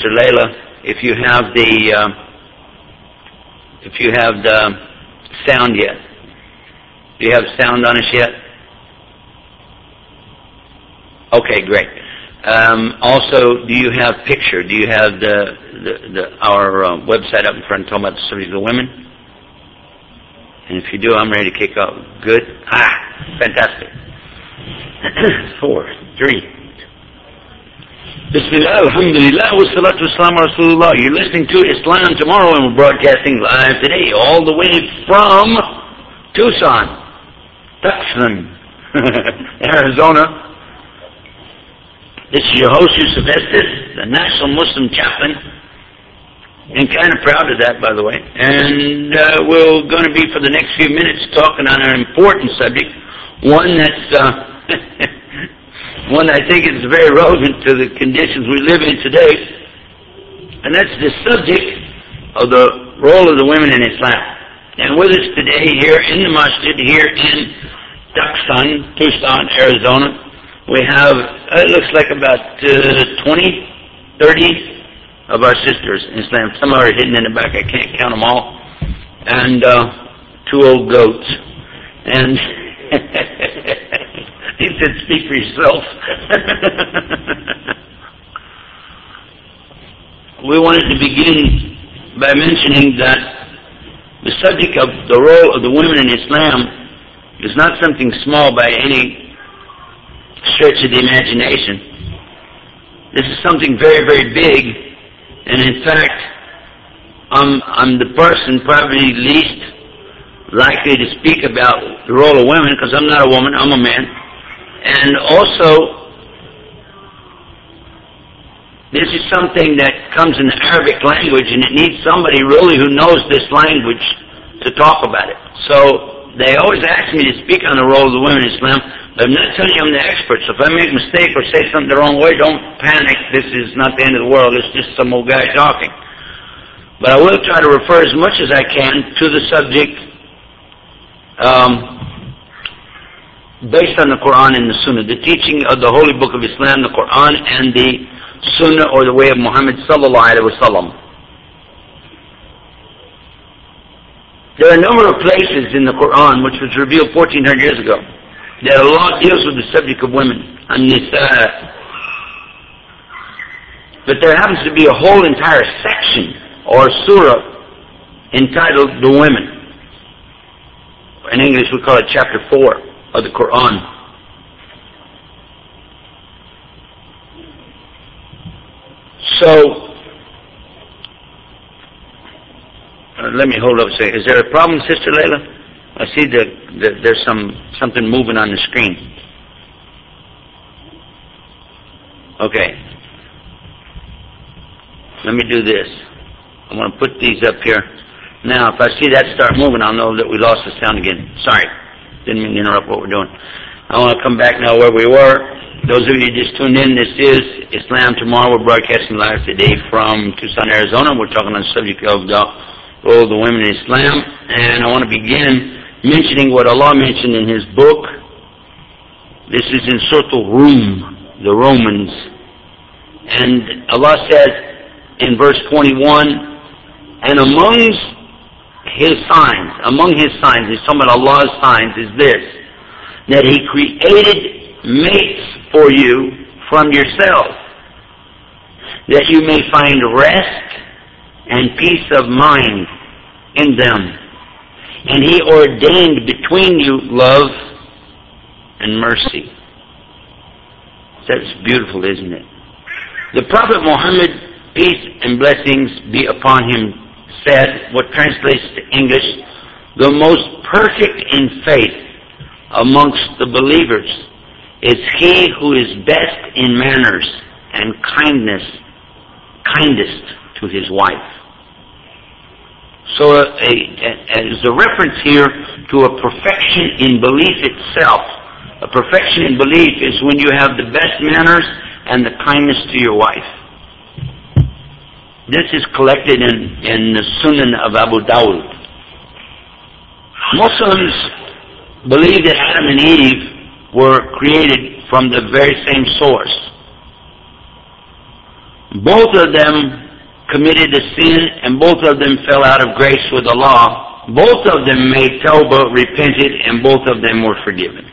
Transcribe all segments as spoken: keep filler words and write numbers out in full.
Sister Layla, if you have the uh, if you have the sound yet. Do you have sound on us yet? Okay, great. Um, also, do you have picture? Do you have the, the, the our uh, website up in front talking about the subject of the women? And if you do, I'm ready to kick off. Good? Ah, fantastic. Four, three. Bismillah, alhamdulillah, wa salatu wassalamu ala rasulullah. You're listening to Islam Tomorrow, and we're broadcasting live today, all the way from Tucson, Tucson, Arizona. This is your host, Yusuf Estes, the National Muslim Chaplain, and kind of proud of that, by the way. And uh, we're going to be, for the next few minutes, talking on an important subject, one that's, uh, one I think is very relevant to the conditions we live in today, and that's the subject of the role of the women in Islam. And with us today, here in the masjid, here in Tucson, Tucson, Arizona, we have, it looks like about uh, twenty, thirty of our sisters in Islam. Some are hidden in the back, I can't count them all. And uh, two old goats. And he said, speak for yourself. We wanted to begin by mentioning that the subject of the role of the women in Islam is not something small by any stretch of the imagination. This is something very, very big, and in fact, I'm, I'm the person probably least likely to speak about the role of women, because I'm not a woman, I'm a man. And also, this is something that comes in the Arabic language, and it needs somebody really who knows this language to talk about it. So they always ask me to speak on the role of the women in Islam, but I'm not telling you I'm the expert. So if I make a mistake or say something the wrong way, don't panic. This is not the end of the world. It's just some old guy talking. But I will try to refer as much as I can to the subject um, based on the Quran and the Sunnah, the teaching of the Holy Book of Islam, the Quran, and the Sunnah, or the way of Muhammad sallallahu alaihi wasallam. There are a number of places in the Quran, which was revealed fourteen hundred years ago, that Allah deals with the subject of women, an-nisa. But there happens to be a whole entire section, or surah, entitled The Women. In English we call it chapter four of the Quran. So, uh, let me hold up a second. Is there a problem, Sister Layla? I see that the, there's some something moving on the screen. Okay. Let me do this. I'm going to put these up here. Now, if I see that start moving, I'll know that we lost the sound again. Sorry. Didn't mean to interrupt what we're doing. I want to come back now where we were. Those of you who just tuned in, this is Islam Tomorrow. We're broadcasting live today from Tucson, Arizona. We're talking on the subject of the role of the women in Islam. And I want to begin mentioning what Allah mentioned in His book. This is in Surah Al-Rum, the Romans. And Allah says in verse twenty-one, and among His signs, among His signs, He's talking about Allah's signs, is this, that He created mates for you from yourself, that you may find rest and peace of mind in them. And He ordained between you love and mercy. That's beautiful, isn't it? The Prophet Muhammad, peace and blessings be upon him, said, what translates to English, the most perfect in faith amongst the believers is he who is best in manners and kindness, kindest to his wife. So a, a, there's a reference here to a perfection in belief itself. A perfection in belief is when you have the best manners and the kindness to your wife. This is collected in, in the Sunan of Abu Dawud. Muslims believe that Adam and Eve were created from the very same source. both of them committed a sin, and both of them fell out of grace with Allah. Both of them made tawbah, repented, and both of them were forgiven.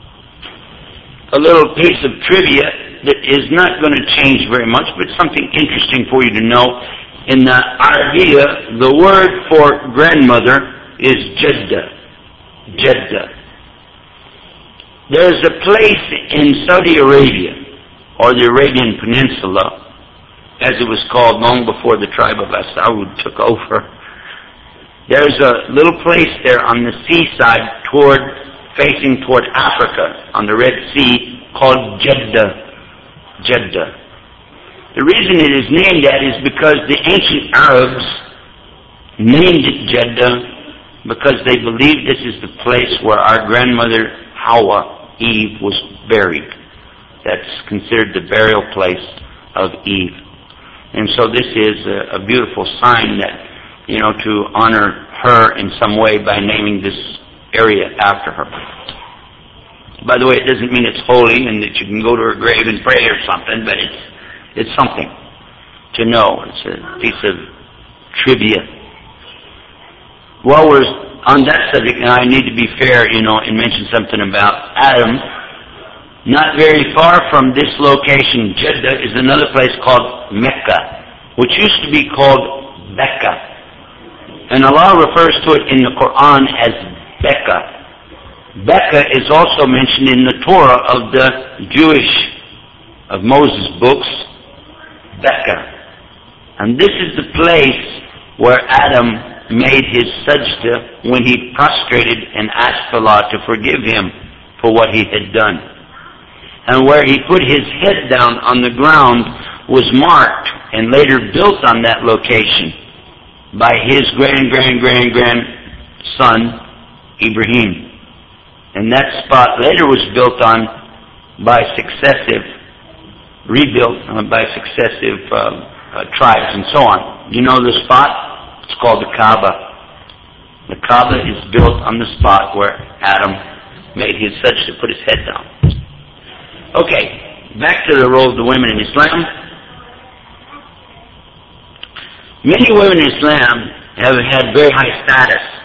A little piece of trivia that is not going to change very much, but something interesting for you to know. In the Arabiya, the word for grandmother is Jeddah. Jeddah. There's a place in Saudi Arabia, or the Arabian Peninsula, as it was called long before the tribe of As-Saud took over. There's a little place there on the seaside toward, facing toward Africa, on the Red Sea, called Jeddah. Jeddah. The reason it is named that is because the ancient Arabs named it Jeddah because they believed this is the place where our grandmother Hawa, Eve, was buried. That's considered the burial place of Eve. And so this is a, a beautiful sign that, you know, to honor her in some way by naming this area after her. By the way, it doesn't mean it's holy and that you can go to her grave and pray or something, but it's it's something to know. It's a piece of trivia. While we're on that subject, and I need to be fair, you know, and mention something about Adam. Not very far from this location, Jeddah, is another place called Mecca, which used to be called Becca. And Allah refers to it in the Quran as Becca. Becca is also mentioned in the Torah of the Jewish, of Moses' books, Becca. And this is the place where Adam made his sajda when he prostrated and asked Allah to forgive him for what he had done. And where he put his head down on the ground was marked and later built on that location by his grand-grand-grand-grandson, Ibrahim. And that spot later was built on by successive, rebuilt by successive uh, uh, tribes and so on. You know the spot? It's called the Kaaba. The Kaaba is built on the spot where Adam made his such to put his head down. Okay, back to the role of the women in Islam. Many women in Islam have had very high status.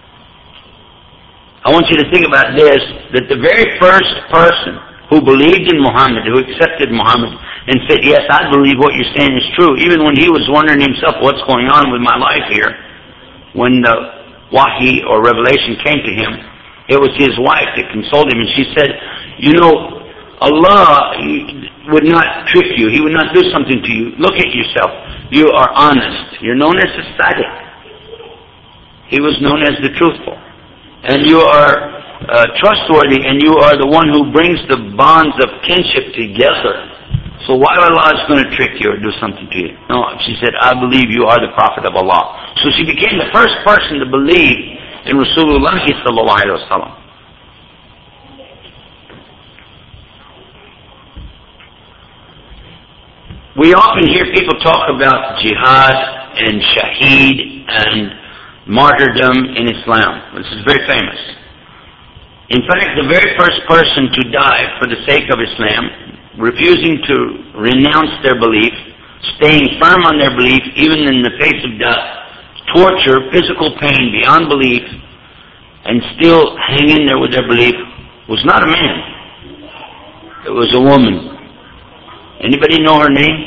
I want you to think about this, that the very first person who believed in Muhammad, who accepted Muhammad, and said, yes, I believe what you're saying is true, even when he was wondering himself what's going on with my life here, when the wahi or revelation came to him, it was his wife that consoled him, and she said, you know, Allah would not trick you. He would not do something to you. Look at yourself. You are honest. You're known as a Sadiq. He was known as the truthful. And you are uh, trustworthy, and you are the one who brings the bonds of kinship together. So why Allah is going to trick you or do something to you? No, she said, I believe you are the Prophet of Allah. So she became the first person to believe in Rasulullah sallallahu alaihi wasallam. We often hear people talk about jihad and shaheed and martyrdom in Islam. This is very famous. In fact, the very first person to die for the sake of Islam, refusing to renounce their belief, staying firm on their belief, even in the face of death, torture, physical pain beyond belief, and still hang in there with their belief, was not a man. It was a woman. Anybody know her name?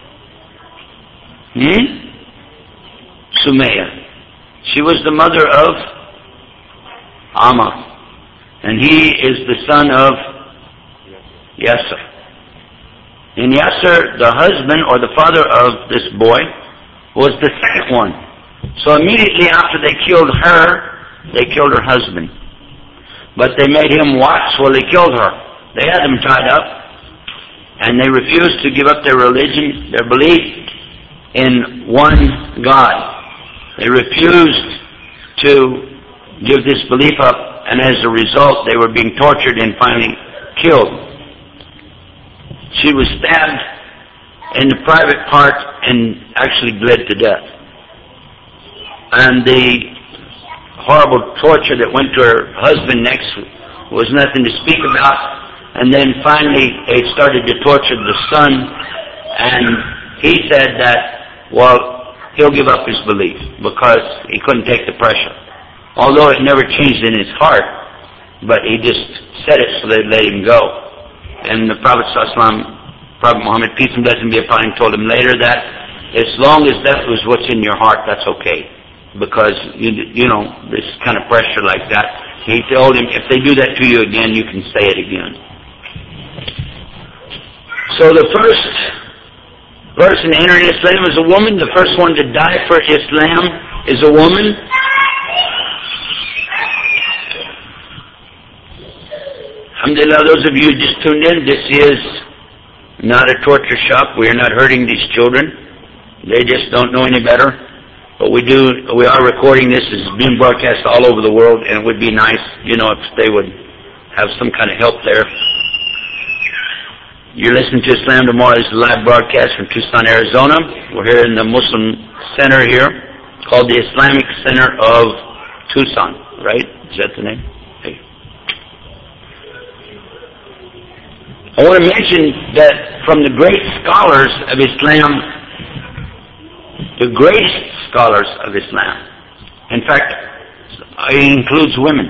Hmm? Sumayya. She was the mother of Ammar. And he is the son of Yasser. And Yasser, the husband or the father of this boy, was the second one. So immediately after they killed her, they killed her husband. But they made him watch while they killed her. They had him tied up. And they refused to give up their religion, their belief in one God. They refused to give this belief up, and as a result, they were being tortured and finally killed. She was stabbed in the private part and actually bled to death. And the horrible torture that went to her husband next was nothing to speak about. And then finally, they started to torture the son, and he said that, well, he'll give up his belief because he couldn't take the pressure. Although it never changed in his heart, but he just said it so they let him go. And the Prophet ﷺ, Prophet Muhammad, peace and blessing be upon him, told him later that as long as that was what's in your heart, that's okay. Because, you, you know, this kind of pressure like that, he told him, if they do that to you again, you can say it again. So the first person entering Islam is a woman. The first one to die for Islam is a woman. Alhamdulillah, those of you who just tuned in, this is not a torture shop. We are not hurting these children. They just don't know any better. But we do, we are recording this. It's being broadcast all over the world, and it would be nice, you know, if they would have some kind of help there. You're listening to Islam Tomorrow. This is a live broadcast from Tucson, Arizona. We're here in the Muslim Center here, called the Islamic Center of Tucson, right? Is that the name? Hey. I want to mention that from the great scholars of Islam, the greatest scholars of Islam, in fact, it includes women.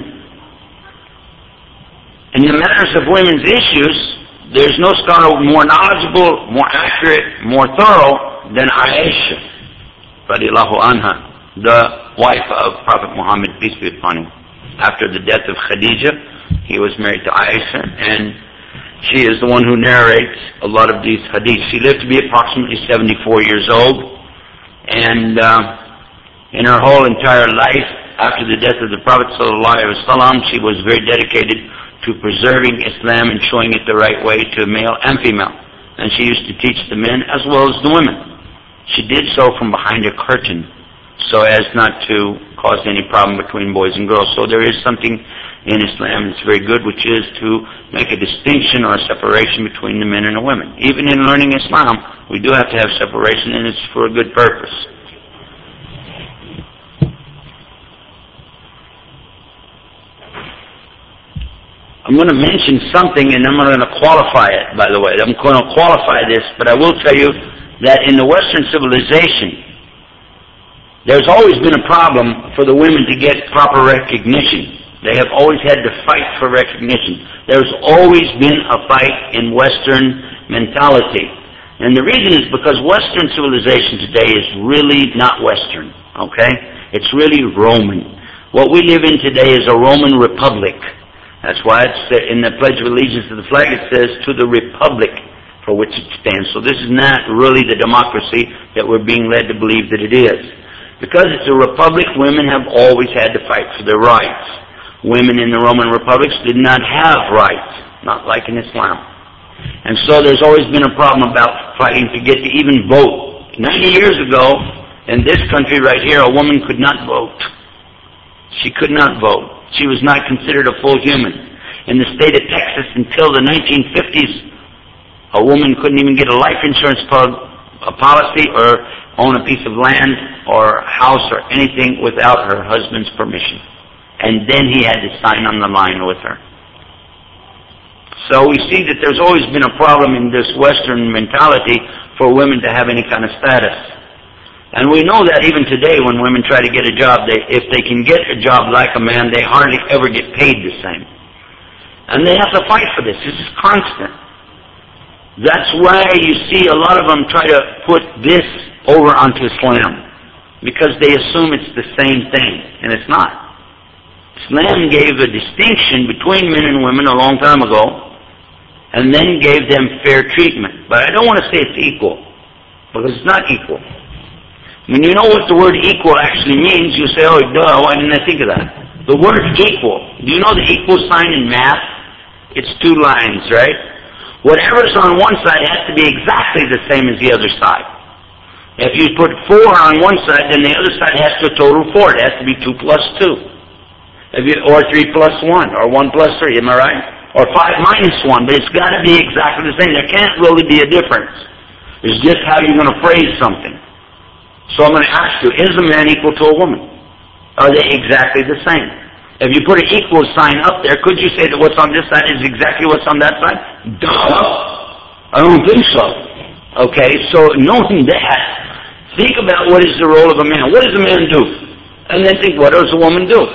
In the matters of women's issues, there's no scholar more knowledgeable, more accurate, more thorough than Aisha, radiallahu anha, the wife of Prophet Muhammad, peace be upon him. After the death of Khadijah, he was married to Aisha, and she is the one who narrates a lot of these hadiths. She lived to be approximately seventy-four years old, and uh, in her whole entire life, after the death of the Prophet ﷺ, she was very dedicated to preserving Islam and showing it the right way to male and female. And she used to teach the men as well as the women. She did so from behind a curtain, so as not to cause any problem between boys and girls. So there is something in Islam that's very good, which is to make a distinction or a separation between the men and the women. Even in learning Islam, we do have to have separation, and it's for a good purpose. I'm going to mention something, and I'm going to qualify it, by the way. I'm going to qualify this, but I will tell you that in the Western civilization, there's always been a problem for the women to get proper recognition. They have always had to fight for recognition. There's always been a fight in Western mentality. And the reason is because Western civilization today is really not Western, okay? It's really Roman. What we live in today is a Roman republic. That's why it's in the Pledge of Allegiance to the flag, it says, to the republic for which it stands. So this is not really the democracy that we're being led to believe that it is. Because it's a republic, women have always had to fight for their rights. Women in the Roman republics did not have rights, not like in Islam. And so there's always been a problem about fighting to get to even vote. ninety years ago, in this country right here, a woman could not vote. She could not vote. She was not considered a full human. In the state of Texas, until the nineteen fifties, a woman couldn't even get a life insurance policy or own a piece of land or house or anything without her husband's permission. And then he had to sign on the line with her. So we see that there's always been a problem in this Western mentality for women to have any kind of status. And we know that even today when women try to get a job, they, if they can get a job like a man, they hardly ever get paid the same. And they have to fight for this. This is constant. That's why you see a lot of them try to put this over onto Islam, because they assume it's the same thing, and it's not. Islam gave a distinction between men and women a long time ago, and then gave them fair treatment. But I don't want to say it's equal, because it's not equal. When you know what the word equal actually means, you say, oh, duh, why didn't I think of that? The word equal, do you know the equal sign in math? It's two lines, right? Whatever's on one side has to be exactly the same as the other side. If you put four on one side, then the other side has to total four. It has to be two plus two. If you, or three plus one, or one plus three, am I right? Or five minus one, but it's got to be exactly the same. There can't really be a difference. It's just how you're going to phrase something. So I'm going to ask you, is a man equal to a woman? Are they exactly the same? If you put an equal sign up there, could you say that what's on this side is exactly what's on that side? Duh! I don't think so. Okay, so knowing that, think about what is the role of a man. What does a man do? And then think, what does a woman do?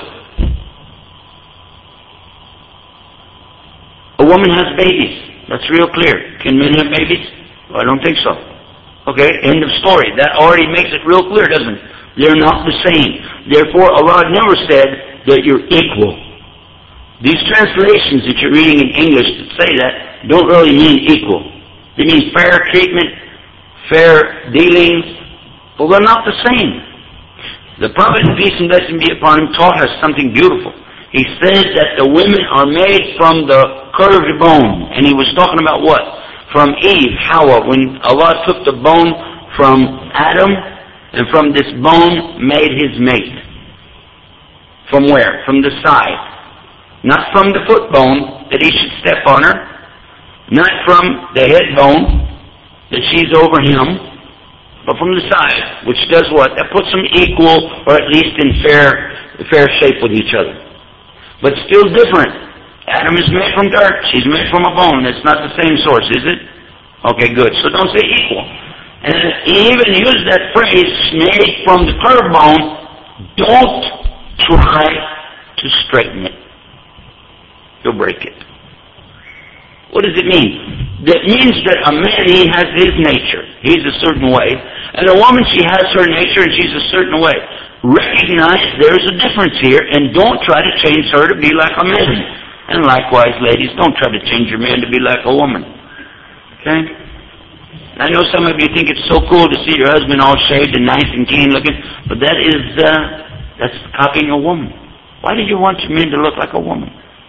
A woman has babies. That's real clear. Can men have babies? Well, I don't think so. Okay, end of story. That already makes it real clear, doesn't it? They're not the same. Therefore, Allah never said that you're equal. These translations that you're reading in English that say that don't really mean equal. They mean fair treatment, fair dealings. Well, they're not the same. The Prophet, peace and blessing be upon him, taught us something beautiful. He said that the women are made from the curved bone. And he was talking about what? From Eve, Hawa, when Allah took the bone from Adam, and from this bone made his mate. From where? From the side. Not from the foot bone that he should step on her. Not from the head bone that she's over him. But from the side, which does what? That puts them equal, or at least in fair, fair shape with each other. But still different. Adam is made from dirt. She's made from a bone. It's not the same source, is it? Okay, good. So don't say equal. And he even used that phrase, made from the curved bone. Don't try to straighten it. You'll break it. What does it mean? That means that a man, he has his nature. He's a certain way. And a woman, she has her nature and she's a certain way. Recognize there's a difference here and don't try to change her to be like a man. And likewise, ladies, don't try to change your man to be like a woman. Okay? I know some of you think it's so cool to see your husband all shaved and nice and clean looking, but that is, uh, that's copying a woman. Why do you want your men to look like a woman?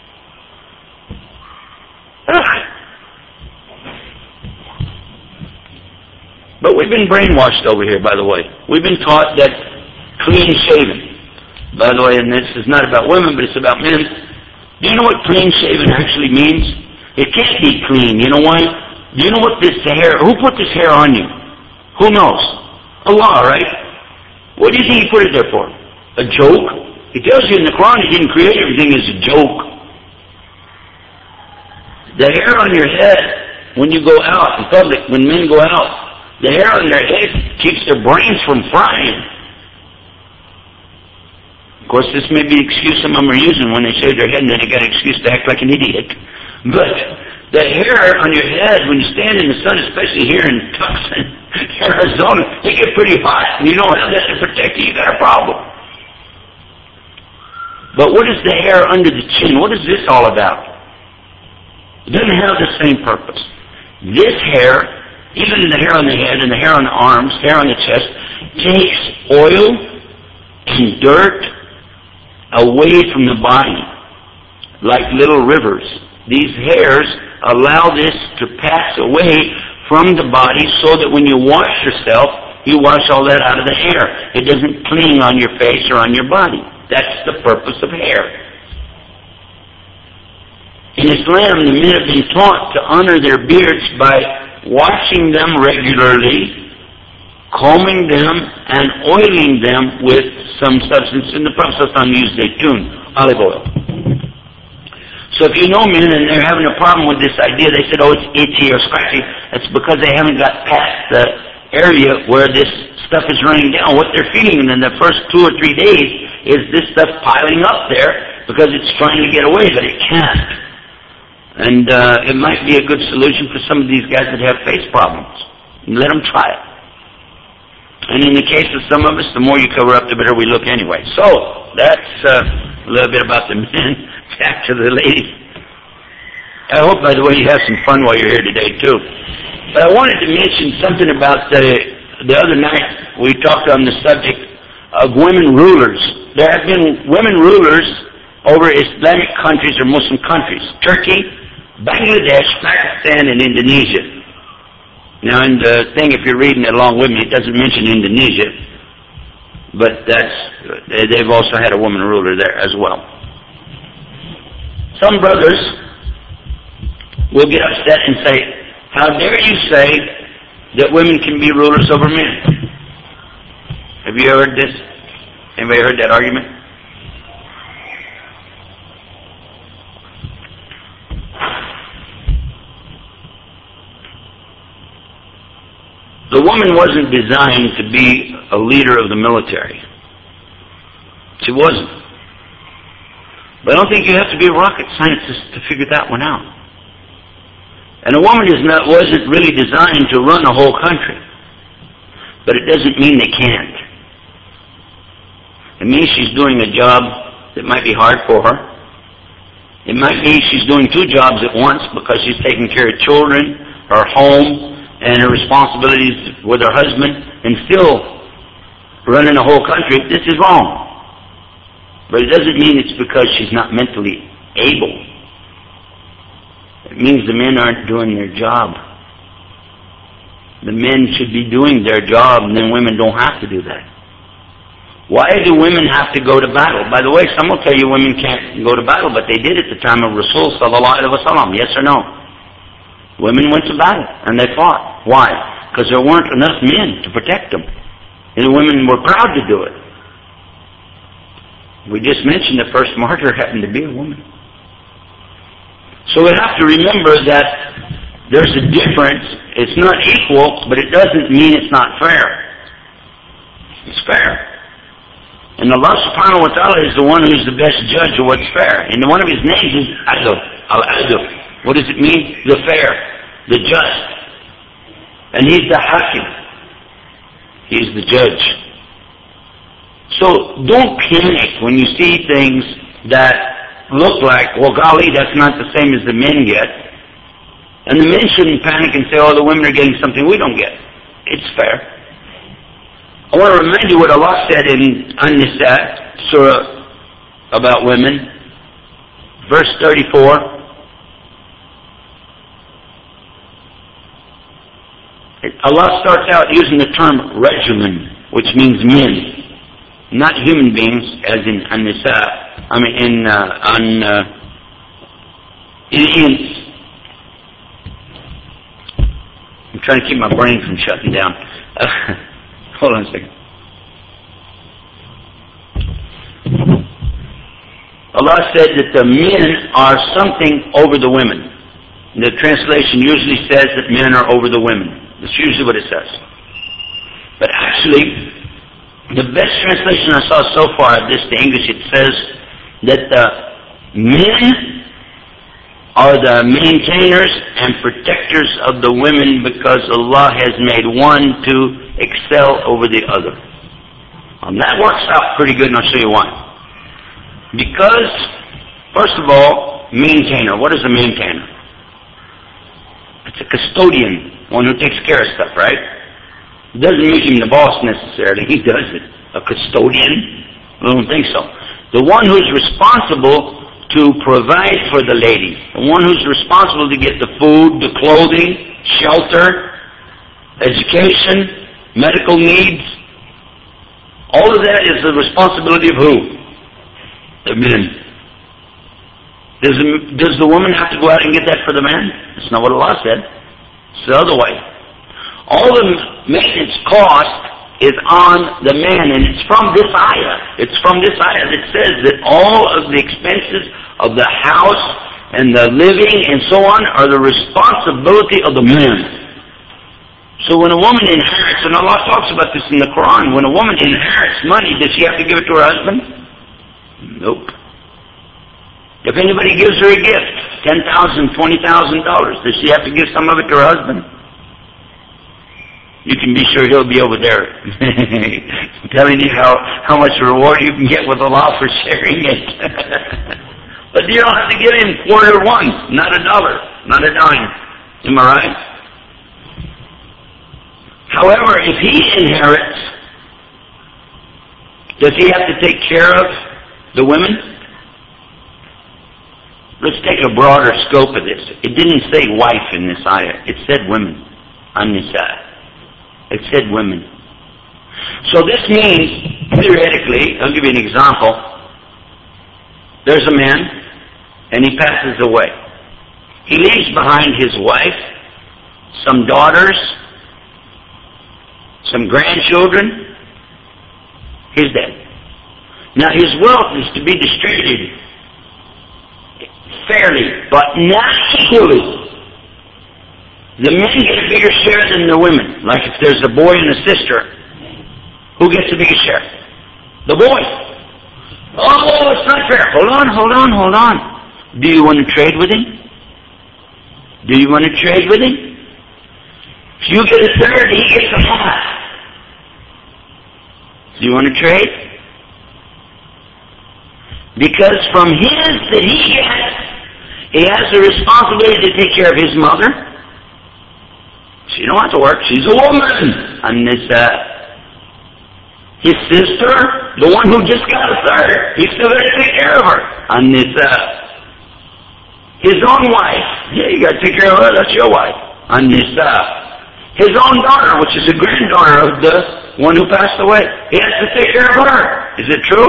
Ugh. But we've been brainwashed over here, by the way. We've been taught that clean shaven. By the way, and this is not about women, but it's about men. Do you know what clean shaven actually means? It can't be clean. You know why? Do you know what this hair, who put this hair on you? Who knows? Allah, right? What do you think he put it there for? A joke? He tells you in the Quran he didn't create everything as a joke. The hair on your head, when you go out in public, when men go out, the hair on their head keeps their brains from frying. Of course, this may be the excuse some of them are using when they shave their head and then they got an excuse to act like an idiot. But the hair on your head, when you stand in the sun, especially here in Tucson, Arizona, they get pretty hot. And you don't have that to protect you, you got a problem. But what is the hair under the chin? What is this all about? It doesn't have the same purpose. This hair, even the hair on the head and the hair on the arms, hair on the chest, takes oil and dirt away from the body, like little rivers. These hairs allow this to pass away from the body so that when you wash yourself, you wash all that out of the hair. It doesn't cling on your face or on your body. That's the purpose of hair. In Islam, the men have been taught to honor their beards by washing them regularly, combing them, and oiling them with some substance. And the Prophet used zaytun, olive oil. So if you know men and they're having a problem with this idea, they said, oh, it's itchy or scratchy, it's because they haven't got past the area where this stuff is running down. What they're feeling in the first two or three days is this stuff piling up there because it's trying to get away, but it can't. And uh, it might be a good solution for some of these guys that have face problems. Let them try it. And in the case of some of us, the more you cover up, the better we look anyway. So, that's uh, a little bit about the men. Back to the ladies. I hope, by the way, you have some fun while you're here today, too. But I wanted to mention something about the, the other night. We talked on the subject of women rulers. There have been women rulers over Islamic countries or Muslim countries. Turkey, Bangladesh, Pakistan, and Indonesia. Now, in the thing, if you're reading it along with me, it doesn't mention Indonesia, but that's they've also had a woman ruler there as well. Some brothers will get upset and say, how dare you say that women can be rulers over men? Have you heard this? Anybody heard that argument? woman wasn't designed to be a leader of the military. She wasn't. But I don't think you have to be a rocket scientist to figure that one out. And a woman is not, wasn't really designed to run a whole country. But it doesn't mean they can't. It means she's doing a job that might be hard for her. It might be she's doing two jobs at once because she's taking care of children, her home, and her responsibilities with her husband, and still running a whole country. This is wrong. But it doesn't mean it's because she's not mentally able. It means the men aren't doing their job. The men should be doing their job, and then women don't have to do that. Why do women have to go to battle? By the way, some will tell you women can't go to battle, but they did at the time of Rasul sallallahu alaihi wasallam. Yes or no? Women went to battle, and they fought. Why? Because there weren't enough men to protect them. And the women were proud to do it. We just mentioned the first martyr happened to be a woman. So we have to remember that there's a difference. It's not equal, but it doesn't mean it's not fair. It's fair. And Allah subhanahu wa ta'ala is the one who's the best judge of what's fair. And one of his names is Adl, Al-Adl. What does it mean? The fair, the just. And he's the Hakim. He's the judge. So don't panic when you see things that look like, well, golly, that's not the same as the men get. And the men shouldn't panic and say, oh, the women are getting something we don't get. It's fair. I want to remind you what Allah said in An-Nisa, Surah about women, verse thirty-four. Allah starts out using the term rajulun, which means men, not human beings, as in An-Nisa. I mean, in uh, on uh, in ins. I'm trying to keep my brain from shutting down. Uh, hold on a second. Allah said that the men are something over the women. The translation usually says that men are over the women. That's usually what it says. But actually, the best translation I saw so far of this to English, it says that the men are the maintainers and protectors of the women because Allah has made one to excel over the other. Um, that works out pretty good, and I'll show you why. Because, first of all, maintainer. What is a maintainer? It's a custodian, one who takes care of stuff, right? It doesn't make him the boss necessarily. He does it. A custodian? I don't think so. The one who's responsible to provide for the ladies. The one who's responsible to get the food, the clothing, shelter, education, medical needs. All of that is the responsibility of who? The men. Does the, does the woman have to go out and get that for the man? That's not what Allah said. It's the other way. All the maintenance cost is on the man, and it's from this ayah. It's from this ayah that says that all of the expenses of the house and the living and so on are the responsibility of the man. So when a woman inherits, and Allah talks about this in the Quran, when a woman inherits money, does she have to give it to her husband? Nope. If anybody gives her a gift, ten thousand dollars, twenty thousand dollars, does she have to give some of it to her husband? You can be sure he'll be over there telling you how, how much reward you can get with Allah for sharing it. But you don't have to give him quarter one, not a dollar, not a dime. Am I right? However, if he inherits, does he have to take care of the women? Let's take a broader scope of this. It didn't say wife in this ayah. It said women on this ayah. It said women. So this means, theoretically, I'll give you an example. There's a man, and he passes away. He leaves behind his wife, some daughters, some grandchildren. He's dead. Now his wealth is to be distributed fairly, but not equally. the men get a bigger share than the women. Like if there's a boy and a sister, who gets the biggest share? The boy. Oh, it's not fair. Hold on, hold on, hold on. Do you want to trade with him? Do you want to trade with him? If you get a third, he gets a half. Do you want to trade? Because from his that he gets, he has the responsibility to take care of his mother. She don't have to work. She's a woman. And this, uh, his sister, the one who just got a third, he's still got to take care of her. And this, uh, his own wife, yeah, you got to take care of her. That's your wife. And this, uh, his own daughter, which is a granddaughter of the one who passed away, he has to take care of her. Is it true?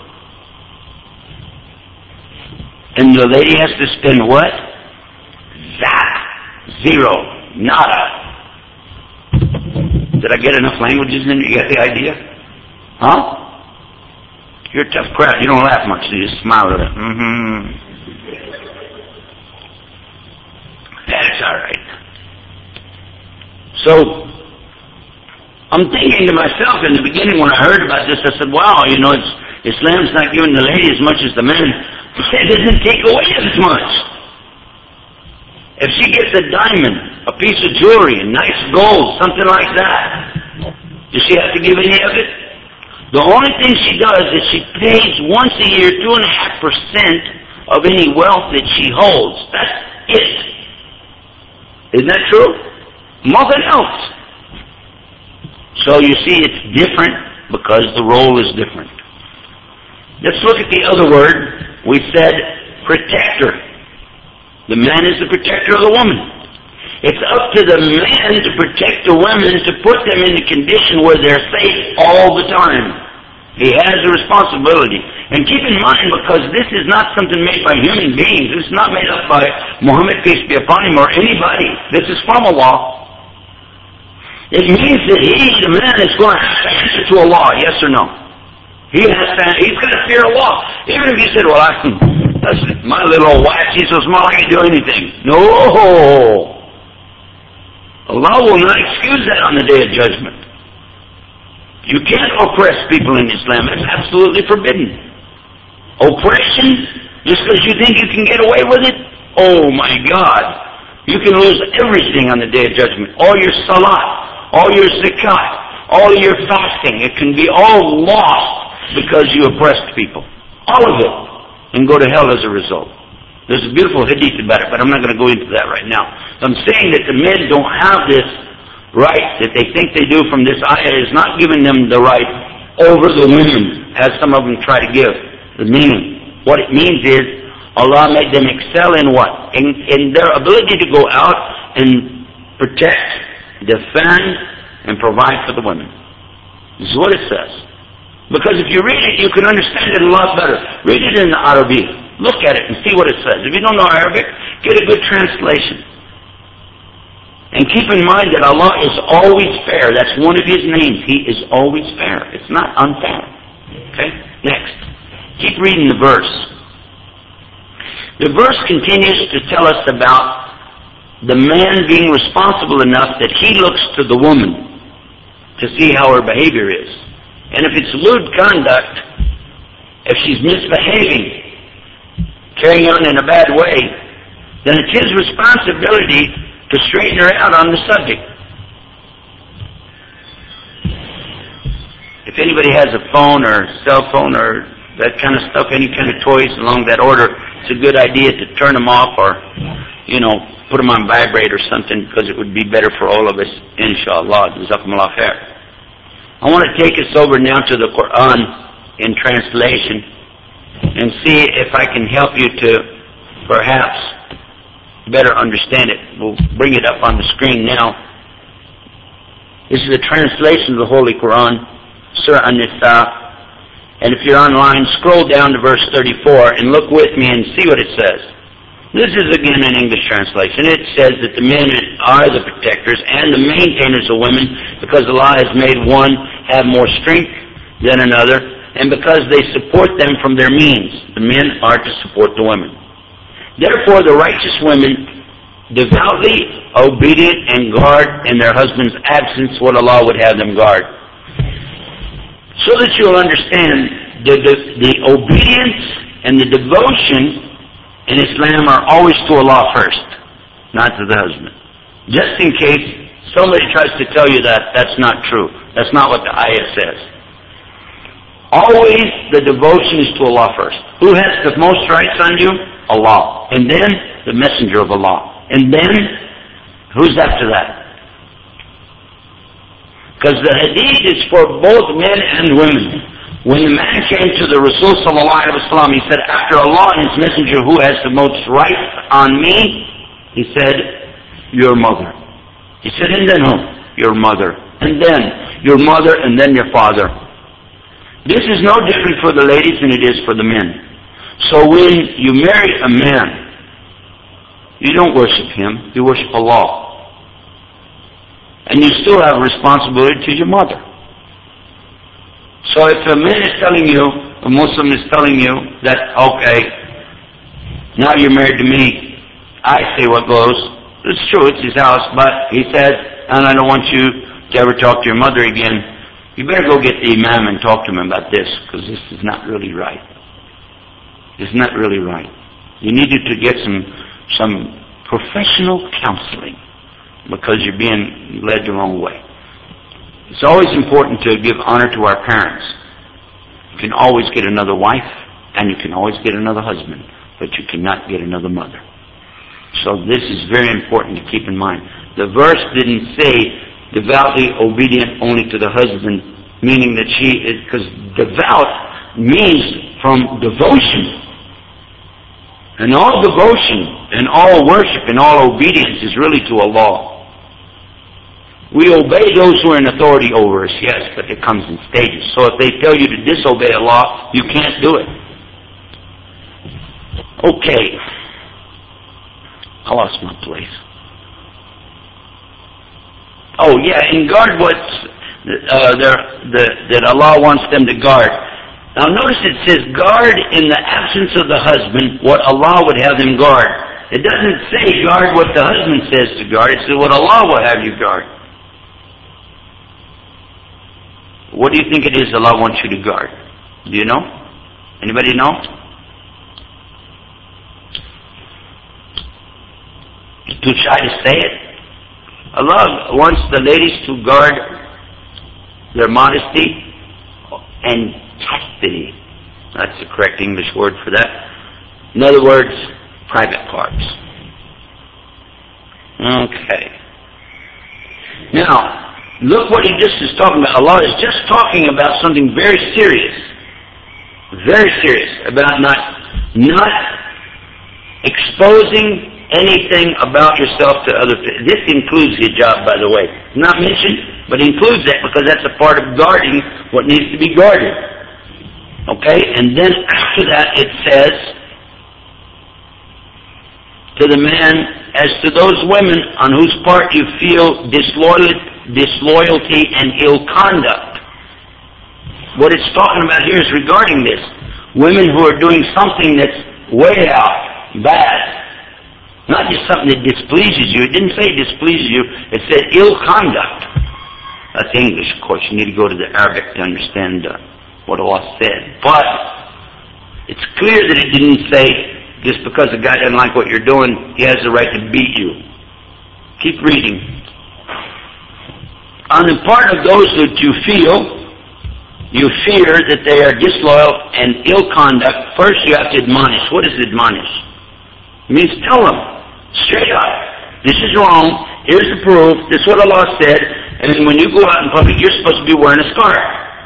And the lady has to spend what? Zap. Zero. Nada. Did I get enough languages in? You get the idea? Huh? You're a tough crowd. You don't laugh much. You just smile at it. Mm-hmm. That's all right. So, I'm thinking to myself in the beginning when I heard about this, I said, wow, you know, it's, Islam's not giving the lady as much as the men. It doesn't take away as much. If she gets a diamond, a piece of jewelry, a nice gold, something like that, does she have to give any of it? The only thing she does is she pays once a year two and a half percent of any wealth that she holds. That's it. Isn't that true? Nothing else. So you see, it's different because the role is different. Let's look at the other word. We said protector. The man is the protector of the woman. It's up to the man to protect the women, to put them in a condition where they're safe all the time. He has a responsibility. And keep in mind, because this is not something made by human beings. It's not made up by Muhammad, peace be upon him, or anybody. This is from Allah. It means that he, the man, is going to have to answer to Allah, yes or no. He has to, he's going to fear Allah. Even if he said, well, I, that's my little old wife, she's so small I can't do anything. No! Allah will not excuse that on the Day of Judgment. You can't oppress people in Islam. It's absolutely forbidden. Oppression, just because you think you can get away with it, oh my God. You can lose everything on the Day of Judgment. All your salat, all your zakat, all your fasting. It can be all lost because you oppressed people. All of it. And go to hell as a result. There's a beautiful hadith about it, but I'm not going to go into that right now. I'm saying that the men don't have this right that they think they do from this ayah. Is not giving them the right over the women, as some of them try to give the meaning. What it means is Allah made them excel in what? In, in their ability to go out and protect, defend, and provide for the women. This is what it says. Because if you read it, you can understand it a lot better. Read it in the Arabic. Look at it and see what it says. If you don't know Arabic, get a good translation. And keep in mind that Allah is always fair. That's one of His names. He is always fair. It's not unfair. Okay? Next. Keep reading the verse. The verse continues to tell us about the man being responsible enough that he looks to the woman to see how her behavior is. And if it's lewd conduct, if she's misbehaving, carrying on in a bad way, then it's his responsibility to straighten her out on the subject. If anybody has a phone or cell phone or that kind of stuff, any kind of toys along that order, it's a good idea to turn them off or, you know, put them on vibrate or something, because it would be better for all of us, inshallah. Jazakumullah khair. I want to take us over now to the Quran in translation and see if I can help you to perhaps better understand it. We'll bring it up on the screen now. This is a translation of the Holy Quran, Surah An-Nisa. And if you're online, scroll down to verse thirty-four and look with me and see what it says. This is again an English translation. It says that the men are the protectors and the maintainers of women, because Allah has made one have more strength than another, and because they support them from their means. The men are to support the women. Therefore, the righteous women devoutly obedient and guard in their husband's absence what Allah would have them guard. So that you'll understand the, the, the obedience and the devotion in Islam are always to Allah first, not to the husband. Just in case somebody tries to tell you that, that's not true. That's not what the ayah says. Always the devotion is to Allah first. Who has the most rights on you? Allah. And then the messenger of Allah. And then, who's after that? Because the hadith is for both men and women. When the man came to the Rasul sallallahu alaihi wasallam, he said, after Allah and His messenger, who has the most rights on me? He said, your mother. He said, and then who? Your mother. And then your mother, and then your father. This is no different for the ladies than it is for the men. So when you marry a man, you don't worship him, you worship Allah. And you still have a responsibility to your mother. So if a man is telling you, a Muslim is telling you that, okay, now you're married to me, I say what goes. It's true, it's his house, but he says, and I don't want you to ever talk to your mother again. You better go get the Imam and talk to him about this, because this is not really right. It's not really right. You needed to get some some professional counseling, because you're being led the wrong way. It's always important to give honor to our parents. You can always get another wife, and you can always get another husband, but you cannot get another mother. So this is very important to keep in mind. The verse didn't say devoutly obedient only to the husband, meaning that she is, because devout means from devotion. And all devotion and all worship and all obedience is really to Allah. We obey those who are in authority over us, yes, but it comes in stages. So if they tell you to disobey Allah, you can't do it. Okay. I lost my place. Oh yeah, and guard what uh, the, that Allah wants them to guard. Now notice it says guard in the absence of the husband what Allah would have them guard. It doesn't say guard what the husband says to guard. It says what Allah will have you guard. What do you think it is Allah wants you to guard? Do you know? Anybody know? You're too shy to say it? Allah wants the ladies to guard their modesty and chastity. That's the correct English word for that. In other words, private parts. Okay. Now, look what he just is talking about. Allah is just talking about something very serious. Very serious. About not, not exposing anything about yourself to other people. This includes hijab, by the way. Not mentioned, but includes that because that's a part of guarding what needs to be guarded. Okay? And then after that it says to the man, as to those women on whose part you feel disloyalty, disloyalty and ill conduct. What it's talking about here is regarding this. Women who are doing something that's way out, bad. Not just something that displeases you. It didn't say displeases you. It said ill conduct. That's English, of course. You need to go to the Arabic to understand uh, what Allah said. But it's clear that it didn't say just because a guy doesn't like what you're doing, he has the right to beat you. Keep reading. On the part of those that you feel, you fear that they are disloyal and ill conduct, first you have to admonish. What is admonish? It means tell them. Straight up. This is wrong. Here's the proof. This is what Allah said. And when you go out in public, you're supposed to be wearing a scarf.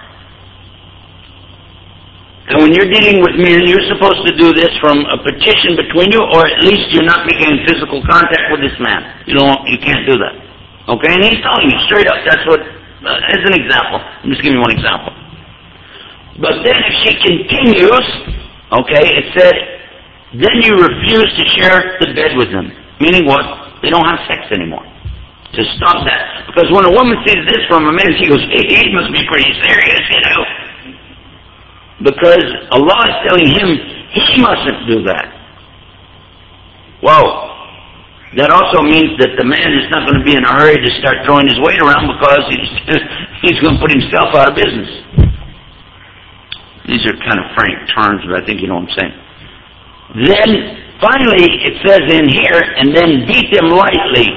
And when you're dealing with men, you're supposed to do this from a petition between you, or at least you're not making physical contact with this man. You don't. You can't do that. Okay? And he's telling you straight up. That's what, uh, as an example. I'm just giving you one example. But then if she continues, okay, it said, then you refuse to share the bed with them. Meaning what? They don't have sex anymore. To stop that. Because when a woman sees this from a man, she goes, hey, he must be pretty serious, you know. Because Allah is telling him, he mustn't do that. Whoa. that also means that the man is not going to be in a hurry to start throwing his weight around because he's, he's going to put himself out of business. These are kind of frank terms, but I think you know what I'm saying. Then, finally, it says in here, and then beat them lightly.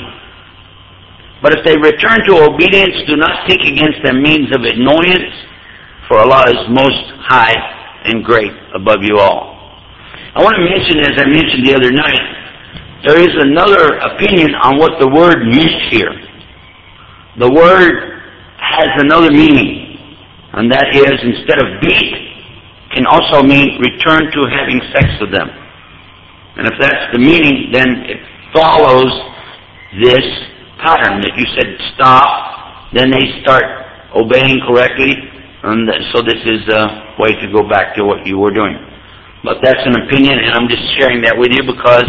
But if they return to obedience, do not seek against them means of annoyance, for Allah is most high and great above you all. I want to mention, as I mentioned the other night, there is another opinion on what the word means here. The word has another meaning, and that is, instead of beat, can also mean return to having sex with them. And if that's the meaning, then it follows this pattern that you said stop, then they start obeying correctly, and so this is a way to go back to what you were doing. But that's an opinion, and I'm just sharing that with you because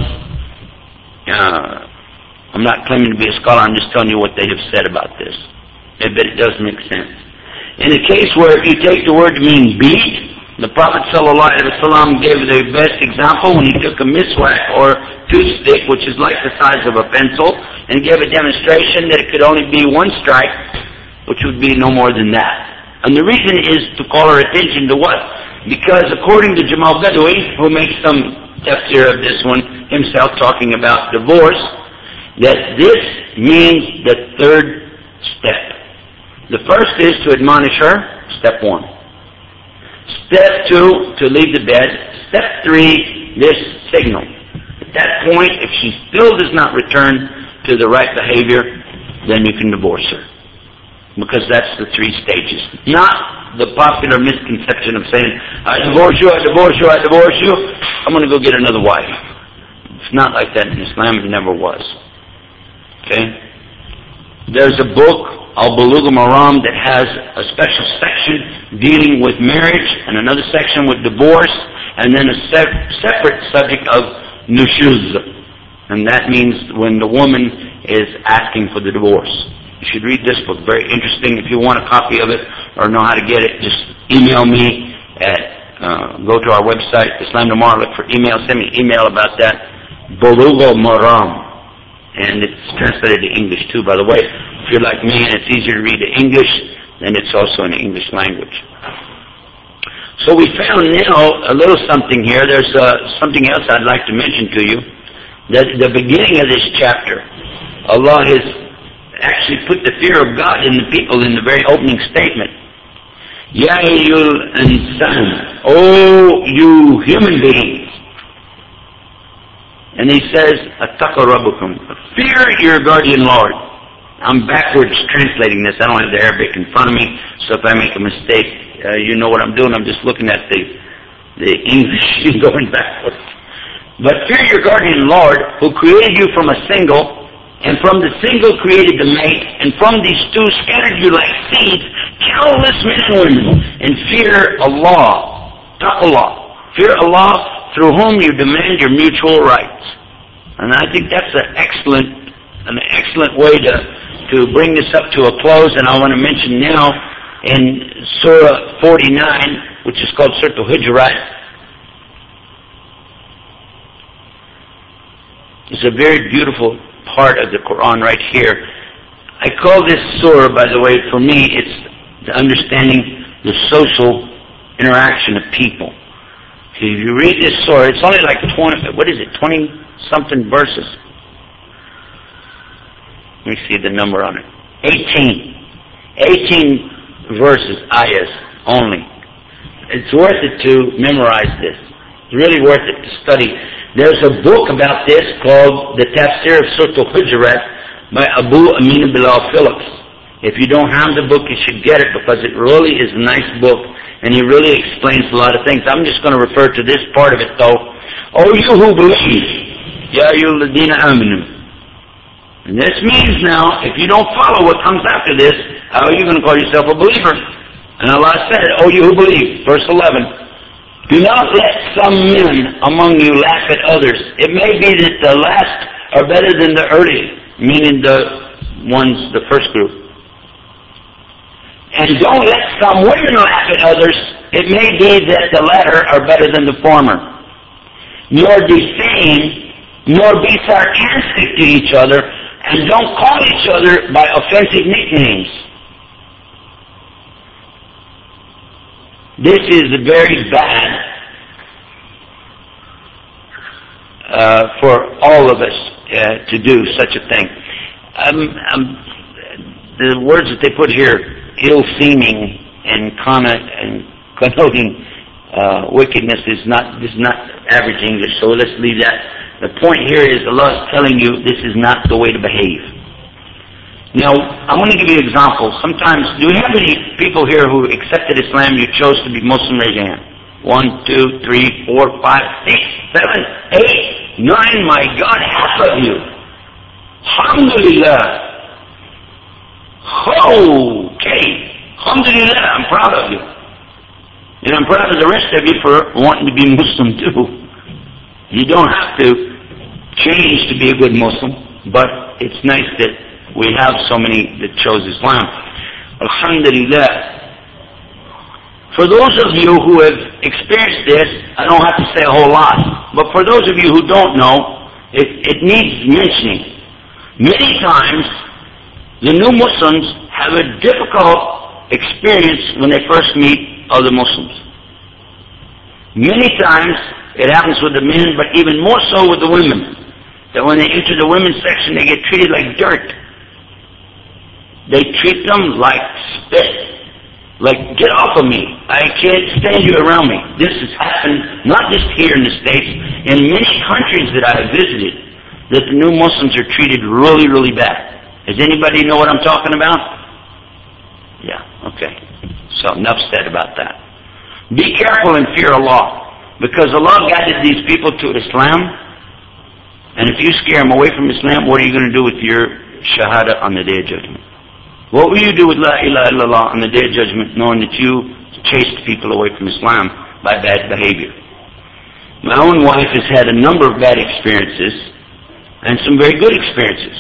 uh, I'm not claiming to be a scholar. I'm just telling you what they have said about this. I bet it does make sense. In a case where if you take the word to mean beat, the Prophet ﷺ gave the best example when he took a miswak or toothstick, which is like the size of a pencil, and gave a demonstration that it could only be one strike, which would be no more than that. And the reason is to call our attention to what? Because according to Jamal Badawi, who makes some tafsir of this one himself, talking about divorce, that this means the third step. The first is to admonish her, step one. Step two, to leave the bed. Step three, this signal. At that point, if she still does not return to the right behavior, then you can divorce her. Because that's the three stages. Not the popular misconception of saying, I divorce you, I divorce you, I divorce you, I'm going to go get another wife. It's not like that in Islam. It never was. Okay? There's a book, Al-Bulugh al-Maram, that has a special section dealing with marriage and another section with divorce, and then a se- separate subject of nushuz. And that means when the woman is asking for the divorce. You should read this book. Very interesting. If you want a copy of it or know how to get it, just email me at, uh, go to our website, Islam Tomorrow, look for email, send me an email about that. Bulugh al-Maram. And it's translated to English too, by the way. If you're like me and it's easier to read the English, then it's also in the English language. So we found now a little something here. There's uh, something else I'd like to mention to you. That the beginning of this chapter, Allah has actually put the fear of God in the people in the very opening statement. Ya ayyul insan, oh you human beings. And he says, Attaqu rabbukum, fear your guardian Lord. I'm backwards translating this. I don't have the Arabic in front of me, so if I make a mistake, uh, you know what I'm doing. I'm just looking at the the English going backwards. But fear your guardian Lord, who created you from a single, and from the single created the mate, and from these two scattered you like seeds, countless men and women, and fear Allah. Taqullah. Fear Allah, through whom you demand your mutual rights. And I think that's an excellent, an excellent way to, to bring this up to a close. And I want to mention now in Surah forty-nine, which is called Surah Al-Hujurat, it's a very beautiful part of the Quran right here. I call this surah, by the way, for me, it's the understanding the social interaction of people. If you read this surah, it's only like twenty, what is it, twenty-something verses. Let me see the number on it. eighteen. eighteen verses, ayahs, only. It's worth it to memorize this. It's really worth it to study. There's a book about this called The Tafsir of Surah Al-Hujurat by Abu Amin Bilal Phillips. If you don't have the book, you should get it because it really is a nice book and he really explains a lot of things. I'm just going to refer to this part of it though. O you who believe, Ya ayyuhal ladina amanu. And this means now, if you don't follow what comes after this, how are you going to call yourself a believer? And Allah said, O you who believe, verse eleven, do not let some men among you laugh at others. It may be that the last are better than the early, meaning the ones, the first group. And don't let some women laugh at others. It may be that the latter are better than the former. Nor defame nor be sarcastic to each other, and don't call each other by offensive nicknames. This is very bad uh, for all of us uh, to do such a thing. Um, um, the words that they put here, ill-seeming and, conno- and connoting uh, wickedness, is not, is not average English, so let's leave that. The point here is Allah is telling you this is not the way to behave. Now, I want to give you an example. Sometimes, do we have any people here who accepted Islam, you chose to be Muslim? Raise your hand. One, two, three, four, five, six, seven, eight, nine, my God, half of you. Alhamdulillah. Okay. Alhamdulillah, I'm proud of you. And I'm proud of the rest of you for wanting to be Muslim too. You don't have to change to be a good Muslim, but it's nice that we have so many that chose Islam. Alhamdulillah. For those of you who have experienced this, I don't have to say a whole lot, but for those of you who don't know, it, it needs mentioning. Many times, the new Muslims have a difficult experience when they first meet other Muslims. Many times, it happens with the men, but even more so with the women. That when they enter the women's section, they get treated like dirt. They treat them like spit. Like, get off of me. I can't stand you around me. This has happened not just here in the States, in many countries that I have visited, that the new Muslims are treated really, really bad. Does anybody know what I'm talking about? Yeah, okay. So enough said about that. Be careful and fear Allah, because Allah guided these people to Islam, and if you scare them away from Islam, what are you going to do with your shahada on the Day of Judgment? What will you do with La ilaha illallah on the Day of Judgment, knowing that you chased people away from Islam by bad behavior? My own wife has had a number of bad experiences, and some very good experiences.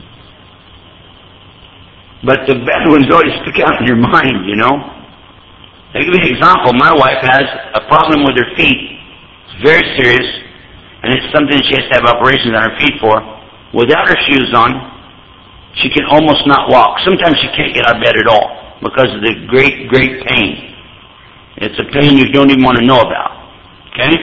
But the bad ones always stick out in your mind, you know. I'll give you an example. My wife has a problem with her feet. It's very serious, and it's something she has to have operations on her feet for. Without her shoes on, she can almost not walk. Sometimes she can't get out of bed at all because of the great, great pain. It's a pain you don't even want to know about. Okay?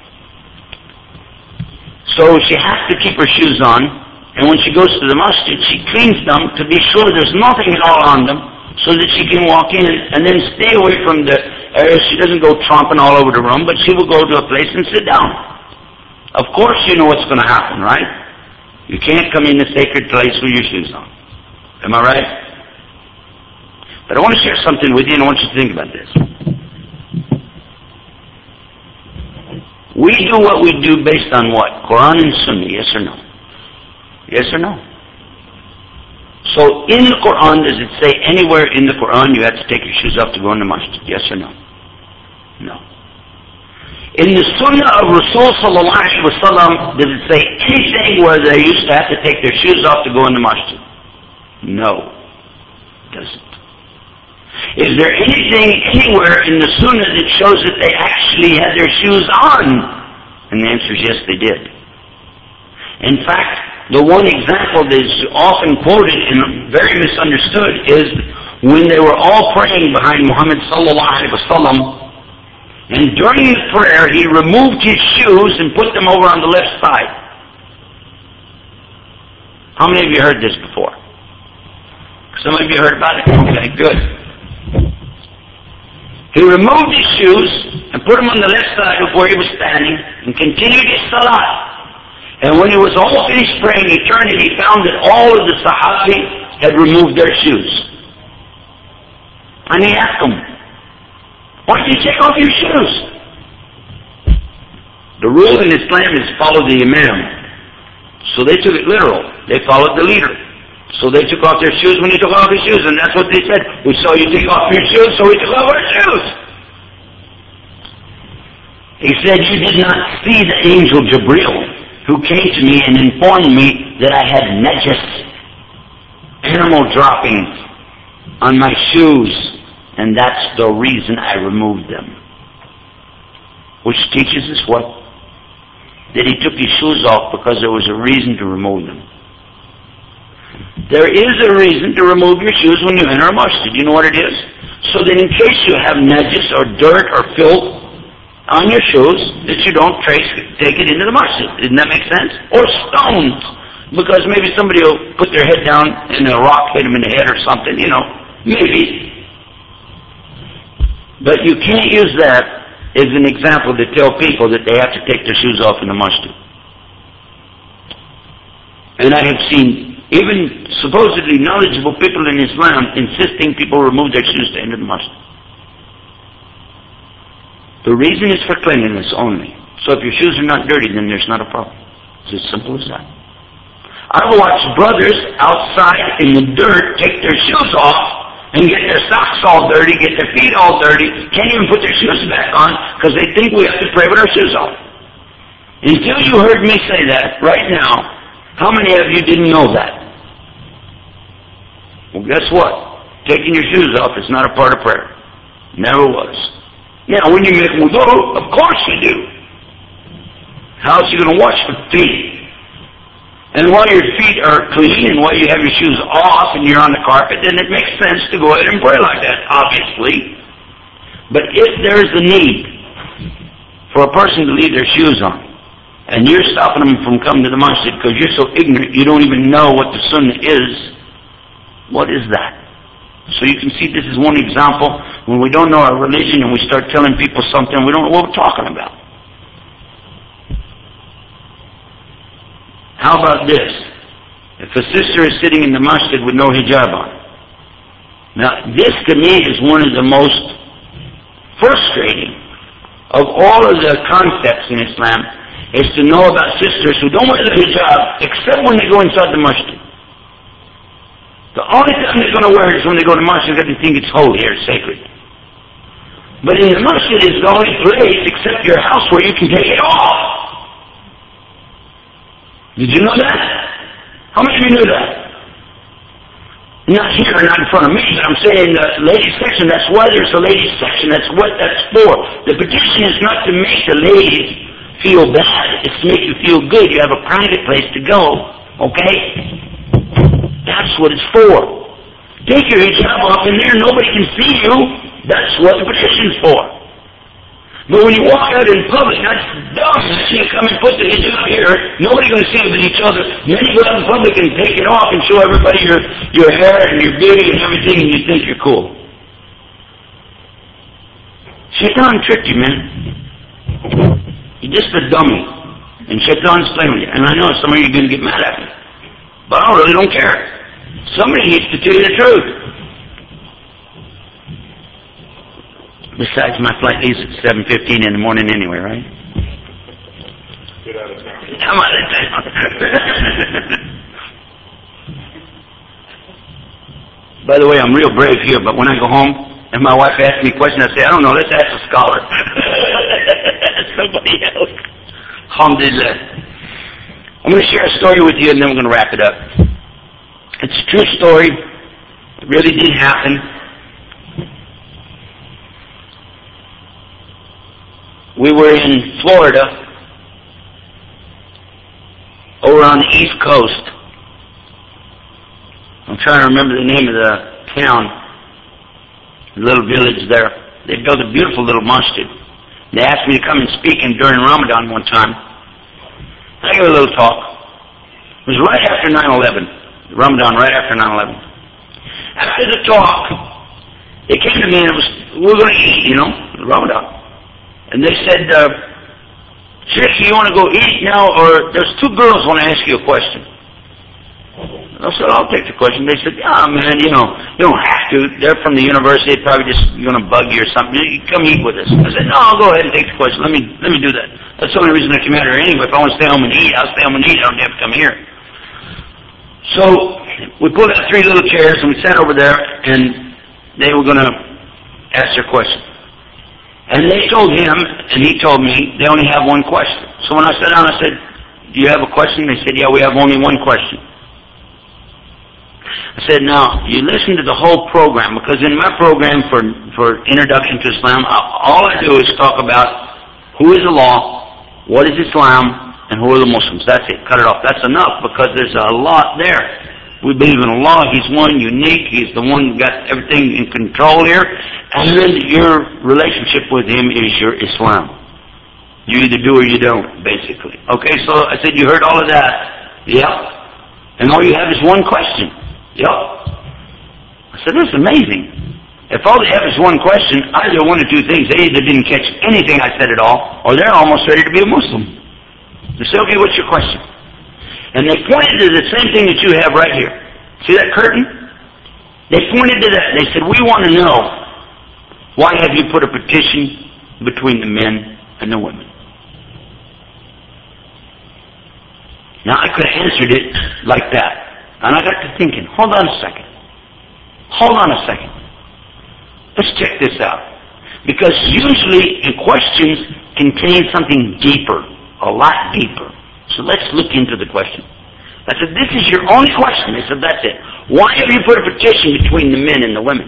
So she has to keep her shoes on, and when she goes to the masjid, she cleans them to be sure there's nothing at all on them, so that she can walk in and then stay away from the area. She doesn't go tromping all over the room, but she will go to a place and sit down. Of course you know what's going to happen, right? You can't come in the sacred place with your shoes on. Am I right? But I want to share something with you, and I want you to think about this. We do what we do based on what? Quran and Sunnah, yes or no? Yes or no? So in the Quran, does it say anywhere in the Quran you have to take your shoes off to go in the masjid? Yes or no? No. In the Sunnah of Rasul sallallahu alaihi wasallam, does it say anything where they used to have to take their shoes off to go in the masjid? No, it doesn't. Is there anything anywhere in the Sunnah that shows that they actually had their shoes on? And the answer is yes, they did. In fact, the one example that is often quoted and very misunderstood is when they were all praying behind Muhammad sallallahu alaihi wasallam. And during his prayer, he removed his shoes and put them over on the left side. How many of you heard this before? Some of you heard about it? Okay, good. He removed his shoes and put them on the left side of where he was standing and continued his salah. And when he was all finished praying, he turned and he found that all of the Sahabi had removed their shoes. And he asked them, why did you take off your shoes? The rule in Islam is follow the Imam. So they took it literal. They followed the leader. So they took off their shoes when he took off his shoes, and that's what they said. We saw you take off your shoes, so we took off our shoes. He said, you did not see the angel Jibreel, who came to me and informed me that I had najas, animal droppings, on my shoes, and that's the reason I removed them. Which teaches us what? that he took his shoes off because there was a reason to remove them. There is a reason to remove your shoes when you enter a masjid. You know what it is? So that in case you have najis or dirt or filth on your shoes, that you don't trace, take it into the masjid. Didn't that make sense? Or stones, because maybe somebody will put their head down and a rock hit them in the head or something, you know. Maybe. But you can't use that as an example to tell people that they have to take their shoes off in the masjid. And I have seen even supposedly knowledgeable people in Islam insisting people remove their shoes to enter the masjid. The reason is for cleanliness only. So if your shoes are not dirty, then there's not a problem. It's as simple as that. I've watched brothers outside in the dirt take their shoes off and get their socks all dirty, get their feet all dirty, can't even put their shoes back on because they think we have to pray with our shoes off. Until you heard me say that right now, how many of you didn't know that? Well, guess what? Taking your shoes off is not a part of prayer. Never was. Now, when you make wudu, of course you do. How else are you going to wash the feet? And while your feet are clean and while you have your shoes off and you're on the carpet, then it makes sense to go ahead and pray like that, obviously. But if there is a need for a person to leave their shoes on, and you're stopping them from coming to the masjid because you're so ignorant you don't even know what the sunnah is, what is that? So you can see this is one example when we don't know our religion and we start telling people something we don't know what we're talking about. How about this? If a sister is sitting in the masjid with no hijab on. Now, this to me is one of the most frustrating of all of the concepts in Islam, is to know about sisters who don't wear the hijab except when they go inside the masjid. The only time they're going to wear it is when they go to masjid because they think it's holy or sacred. But in the masjid is the only place except your house where you can take it off. Did you know that? How many of you knew that? Not here, not in front of me, but I'm saying the ladies section, that's why there's a ladies section, that's what that's for. The petition is not to make the ladies feel bad, it's to make you feel good. You have a private place to go, okay? That's what it's for. Take your hijab off in there, nobody can see you. That's what the petition's for. But when you walk out in public, that's dumb. You come and put the hijab here, nobody's going to see it with each other. Then you go out in public and take it off and show everybody your, your hair and your beauty and everything, and you think you're cool. Shaitan tricked you, man. You're just a dummy. And Shaitan's playing with you. And I know some of you are going to get mad at me. But I really don't care. Somebody needs to tell you the truth. Besides, my flight leaves at seven fifteen in the morning anyway, right? Get out of town. I'm out of town. By the way, I'm real brave here, but when I go home and my wife asks me a question, I say, I don't know, let's ask a scholar. Somebody else. Alhamdulillah. I'm going to share a story with you and then we're going to wrap it up. It's a true story. It really did happen. We were in Florida, over on the East Coast. I'm trying to remember the name of the town, the little village there. They built a beautiful little masjid. They asked me to come and speak in during Ramadan one time. I gave a little talk. It was right after nine eleven. Ramadan, right after nine eleven. After the talk, they came to me and it was, we were going to eat, you know, Ramadan. And they said, uh, seriously, you want to go eat now? Or there's two girls want to ask you a question. I said, I'll take the question. They said, yeah, man, you know, you don't have to. They're from the university. They're probably just going to bug you or something. You come eat with us. I said, no, I'll go ahead and take the question. Let me let me do that. That's the only reason I came out here anyway. If I want to stay home and eat, I'll stay home and eat. I don't have to come here. So we pulled out three little chairs and we sat over there and they were going to ask their question. And they told him, and he told me, they only have one question. So when I sat down, I said, do you have a question? They said, yeah, we have only one question. I said, now, you listen to the whole program, because in my program for, for Introduction to Islam, all I do is talk about who is Allah, what is Islam, And who are the Muslims? That's it. Cut it off. That's enough, because there's a lot there. We believe in Allah. He's one, unique. He's the one who got everything in control here. And then your relationship with Him is your Islam. You either do or you don't, basically. Okay, so I said you heard all of that. Yep. And all you have is one question. Yep. I said, this is amazing. If all they have is one question, either one or two things. They either didn't catch anything I said at all, or they're almost ready to be a Muslim. They say, okay, what's your question? And they pointed to the same thing that you have right here. See that curtain? They pointed to that. They said, we want to know, why have you put a partition between the men and the women? Now, I could have answered it like that. And I got to thinking, hold on a second. Hold on a second. Let's check this out. Because usually questions contain something deeper, a lot deeper. So let's look into the question. I said, this is your only question. They said, that's it. Why have you put a partition between the men and the women?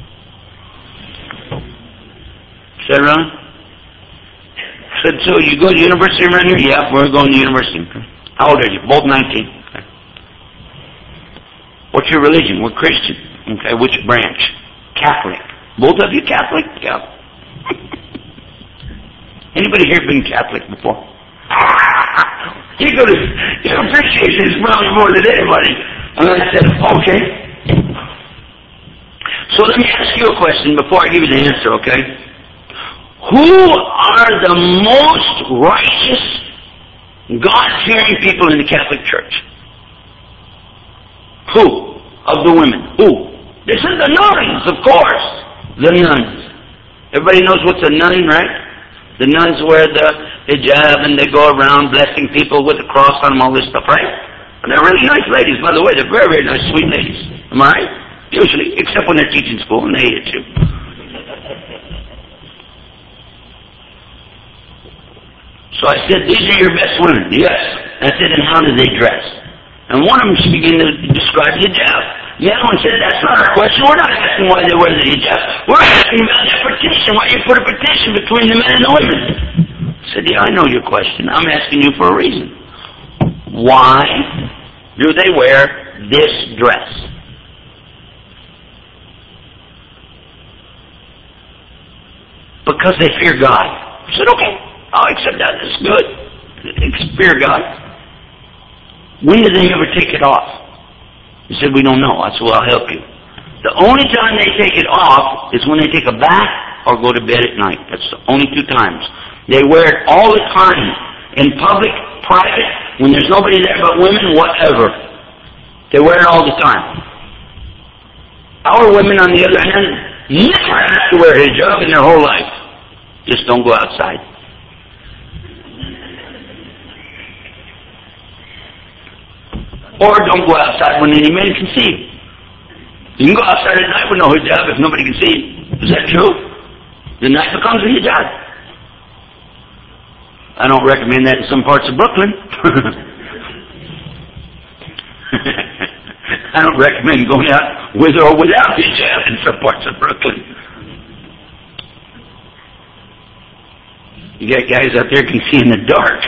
Said, Ron? Said, so you go to university around here? Yeah, we're going to university. How old are you? Both nineteen. Okay. What's your religion? We're Christian. Okay, which branch? Catholic. Both of you Catholic? Yeah. Anybody here been Catholic before? You go to, you appreciate this probably more than anybody. And I said, okay. So let me ask you a question before I give you the answer, okay? Who are the most righteous, God-fearing people in the Catholic Church? Who? Of the women. Who? This is the nuns, of course. The nuns. Everybody knows what's a nun, right? The nuns wear the hijab and they go around blessing people with a cross on them, all this stuff, right? And they're really nice ladies, by the way. They're very, very nice, sweet ladies. Am I right? Usually, except when they're teaching school and they hate it too. So I said, these are your best women. Yes. I said, and how do they dress? And one of them, she began to describe hijab. The other one said, that's not our question. We're not asking why they wear the hijab. We're asking about that partition. Why you put a partition between the men and the women? I said, yeah, I know your question. I'm asking you for a reason. Why do they wear this dress? Because they fear God. I said, okay, I'll accept that. That's good. They fear God. When do they ever take it off? He said, we don't know. I said, well, I'll help you. The only time they take it off is when they take a bath or go to bed at night. That's the only two times. They wear it all the time. In public, private, when there's nobody there but women, whatever. They wear it all the time. Our women, on the other hand, never have to wear a hijab in their whole life. Just don't go outside. Or don't go outside when any man can see you. You can go outside at night with no hijab if nobody can see you. Is that true? The night becomes a hijab. I don't recommend that in some parts of Brooklyn. I don't recommend going out with or without hijab in some parts of Brooklyn. You got guys out there can see in the dark.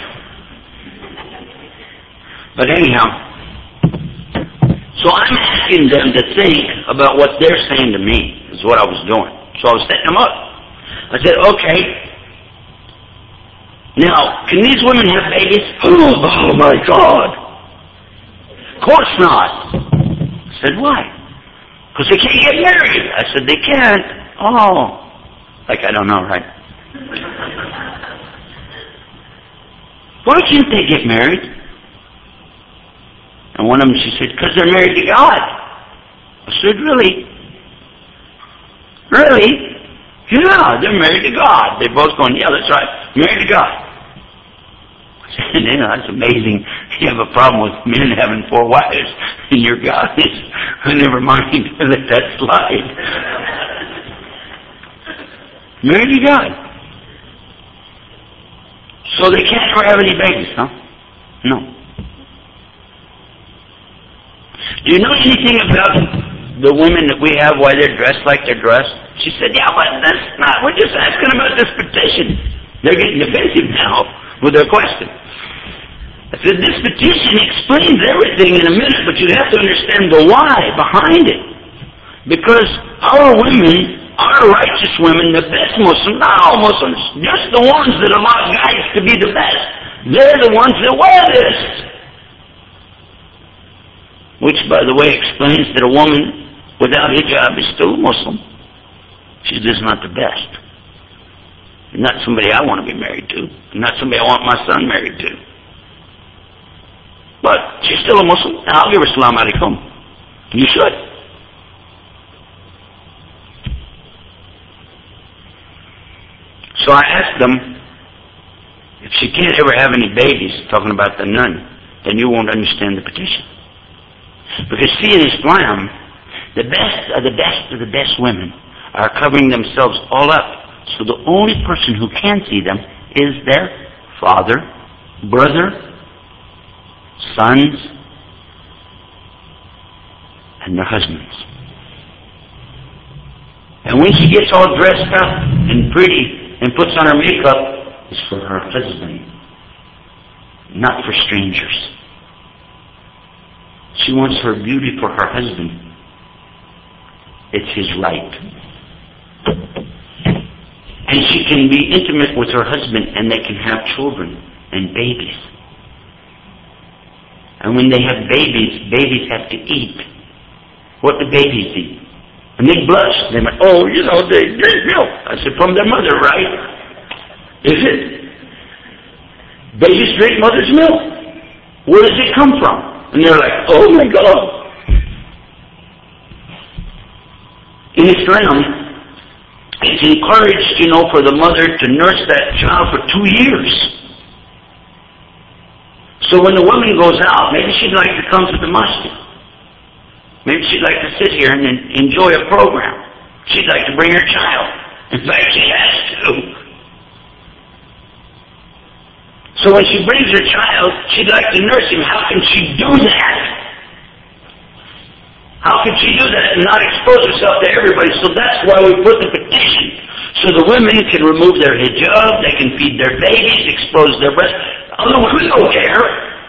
But anyhow, so I'm asking them to think about what they're saying to me, is what I was doing. So I was setting them up. I said, okay, now, can these women have babies? Oh, oh my God. Of course not. I said, why? Because they can't get married. I said, they can't. Oh. Like I don't know, right? Why can't they get married? And one of them, she said, because they're married to God. I said, really? Really? Yeah, they're married to God. They're both going, yeah, that's right. Married to God. I said, yeah, that's amazing. You have a problem with men having four wives, and your God is, never mind, let that slide. Married to God. So they can't ever have any babies, huh? No. Do you know anything about the women that we have, why they're dressed like they're dressed? She said, yeah, but that's not, we're just asking about this petition. They're getting defensive now with their question. I said, this petition explains everything in a minute, but you have to understand the why behind it. Because our women, our righteous women, the best Muslims, not all Muslims, just the ones that Allah guides to be the best, they're the ones that wear this. Which, by the way, explains that a woman without hijab is still a Muslim. She's just not the best. Not somebody I want to be married to. Not somebody I want my son married to. But she's still a Muslim, and I'll give her salam alaikum. You should. So I asked them, if she can't ever have any babies, talking about the nun, then you won't understand the petition. Because see, in Islam, the best of the best of the best women are covering themselves all up. So the only person who can see them is their father, brother, sons, and their husbands. And when she gets all dressed up and pretty and puts on her makeup, it's for her husband, not for strangers. She wants her beauty for her husband. It's his right. And she can be intimate with her husband and they can have children and babies. And when they have babies, babies have to eat. What do babies eat? And they blush. They're like, oh, you know, they drink milk. I said, from their mother, right? Is it? Babies drink mother's milk. Where does it come from? And they're like, oh my God. In Islam, it's encouraged, you know, for the mother to nurse that child for two years. So when the woman goes out, maybe she'd like to come to the masjid. Maybe she'd like to sit here and enjoy a program. She'd like to bring her child. In fact, she has to. So when she brings her child, she'd like to nurse him. How can she do that? How can she do that and not expose herself to everybody? So that's why we put the petition. So the women can remove their hijab, they can feed their babies, expose their breasts. Other women don't care.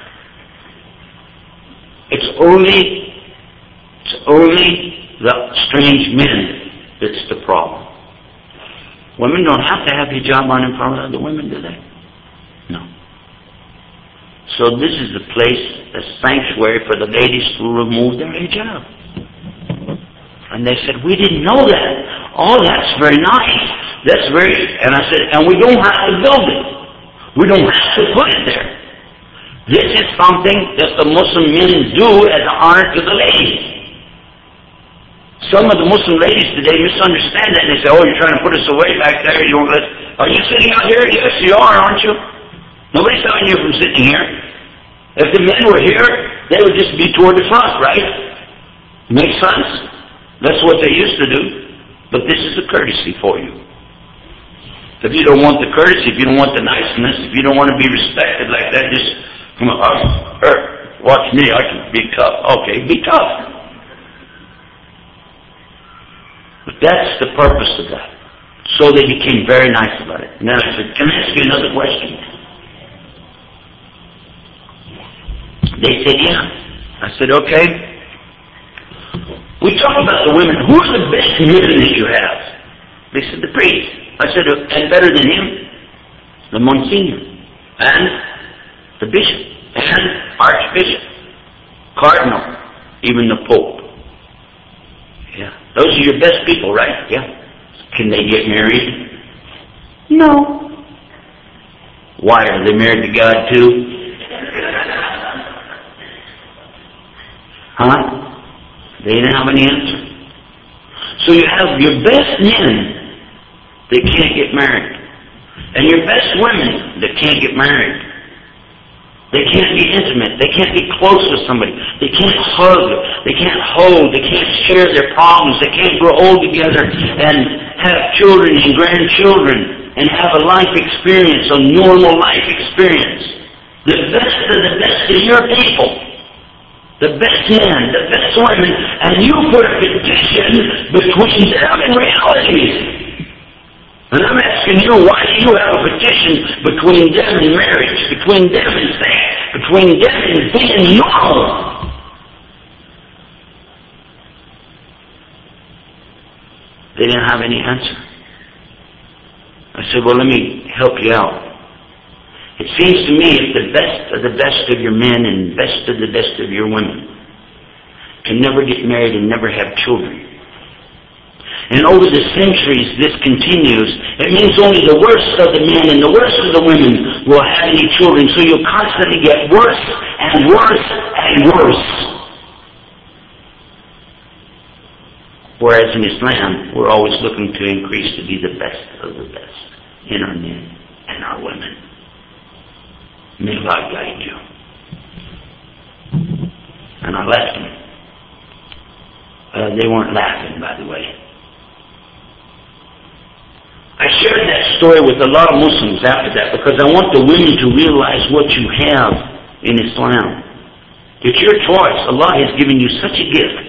It's only, it's only the strange men that's the problem. Women don't have to have hijab on in front of other women, do they? No. So this is the place, a sanctuary for the ladies to remove their hijab. And they said, we didn't know that. Oh, that's very nice. That's very, and I said, and we don't have to build it. We don't have to put it there. This is something that the Muslim men do as an honor to the ladies. Some of the Muslim ladies today misunderstand that and they say, oh, you're trying to put us away back there. You won't let, are you sitting out here? Yes, you are, aren't you? Nobody's stopping you from sitting here. If the men were here, they would just be toward the front, right? Makes sense? That's what they used to do. But this is a courtesy for you. If you don't want the courtesy, if you don't want the niceness, if you don't want to be respected like that, just come on, uh, er, watch me, I can be tough. Okay, be tough. But that's the purpose of that. So they became very nice about it. And then I said, can I ask you another question? They said, yeah. I said, okay. We talk about the women. Who are the best men that you have? They said, the priest. I said, and better than him? The Monsignor. And the bishop. And archbishop. Cardinal. Even the Pope. Yeah. Those are your best people, right? Yeah. Can they get married? No. Why? Are they married to God too? Huh? They didn't have an answer. So you have your best men that can't get married. And your best women that can't get married. They can't be intimate. They can't be close with somebody. They can't hug. They can't hold. They can't share their problems. They can't grow old together and have children and grandchildren and have a life experience, a normal life experience. The best of the best of your people. The best men, the best women, and you put a petition between them and reality. And I'm asking you, why do you have a petition between them and marriage, between them and sex, between them and being normal. They didn't have any answer. I said, well, let me help you out. It seems to me if the best of the best of your men and best of the best of your women can never get married and never have children, and over the centuries this continues, it means only the worst of the men and the worst of the women will have any children. So you'll constantly get worse and worse and worse. Whereas in Islam, we're always looking to increase to be the best of the best in our men and our women. May God guide you. And I left them. Uh, they weren't laughing, by the way. I shared that story with a lot of Muslims after that because I want the women to realize what you have in Islam. It's your choice. Allah has given you such a gift.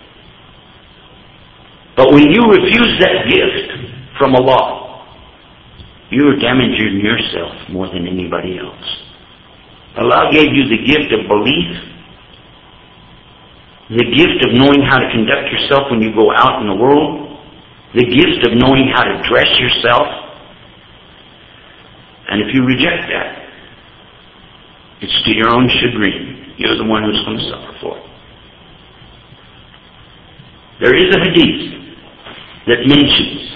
But when you refuse that gift from Allah, you are damaging yourself more than anybody else. Allah gave you the gift of belief, the gift of knowing how to conduct yourself when you go out in the world, the gift of knowing how to dress yourself. And if you reject that, it's to your own chagrin. You're the one who's going to suffer for it. There is a hadith that mentions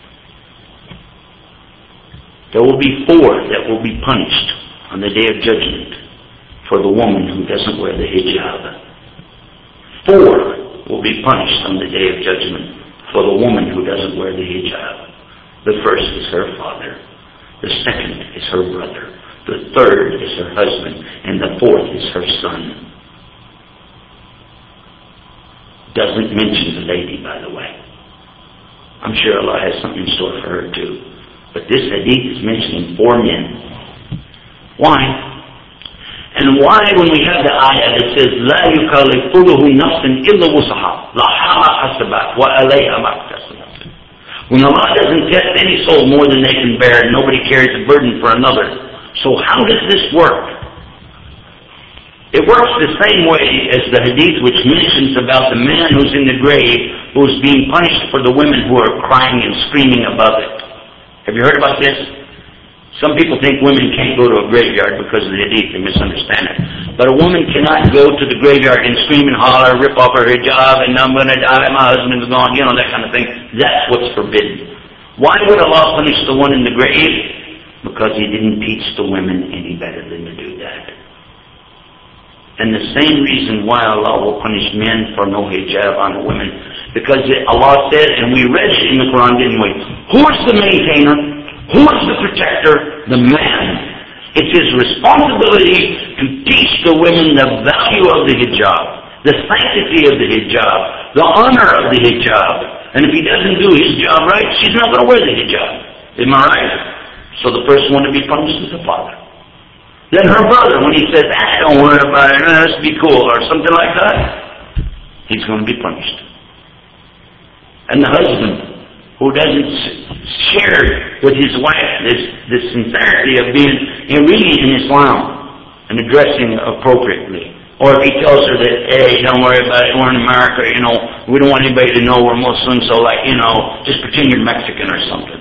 there will be four that will be punished on the Day of Judgment for the woman who doesn't wear the hijab. Four will be punished on the Day of Judgment for the woman who doesn't wear the hijab. The first is her father. The second is her brother. The third is her husband. And the fourth is her son. Doesn't mention the lady, by the way. I'm sure Allah has something in store for her too. But this hadith is mentioning four men. Why? And why when we have the ayah that says, لا يكلفه نفس إلا وسعها لها حسبت وعليها ما اكتسبت. When Allah doesn't test any soul more than they can bear, and nobody carries a burden for another. So how does this work? It works the same way as the hadith which mentions about the man who's in the grave who's being punished for the women who are crying and screaming above it. Have you heard about this? Some people think women can't go to a graveyard because of the hadith. They misunderstand it. But a woman cannot go to the graveyard and scream and holler, rip off her hijab, and I'm going to die, my husband's gone, you know, that kind of thing. That's what's forbidden. Why would Allah punish the one in the grave? Because He didn't teach the women any better than to do that. And the same reason why Allah will punish men for no hijab on the women. Because Allah said, and we read it in the Quran, didn't we? Who is the maintainer? Who is the protector? The man. It's his responsibility to teach the women the value of the hijab, the sanctity of the hijab, the honor of the hijab. And if he doesn't do his job right, she's not going to wear the hijab. Am I right? So the first one to be punished is the father. Then her brother, when he says, ah, don't worry about it, let's be cool, or something like that, he's going to be punished. And the husband, who doesn't share with his wife this, this sincerity of being in really in Islam and addressing appropriately. Or if he tells her that, hey, don't worry about it, we're in America, you know, we don't want anybody to know we're Muslims, so like, you know, just pretend you're Mexican or something.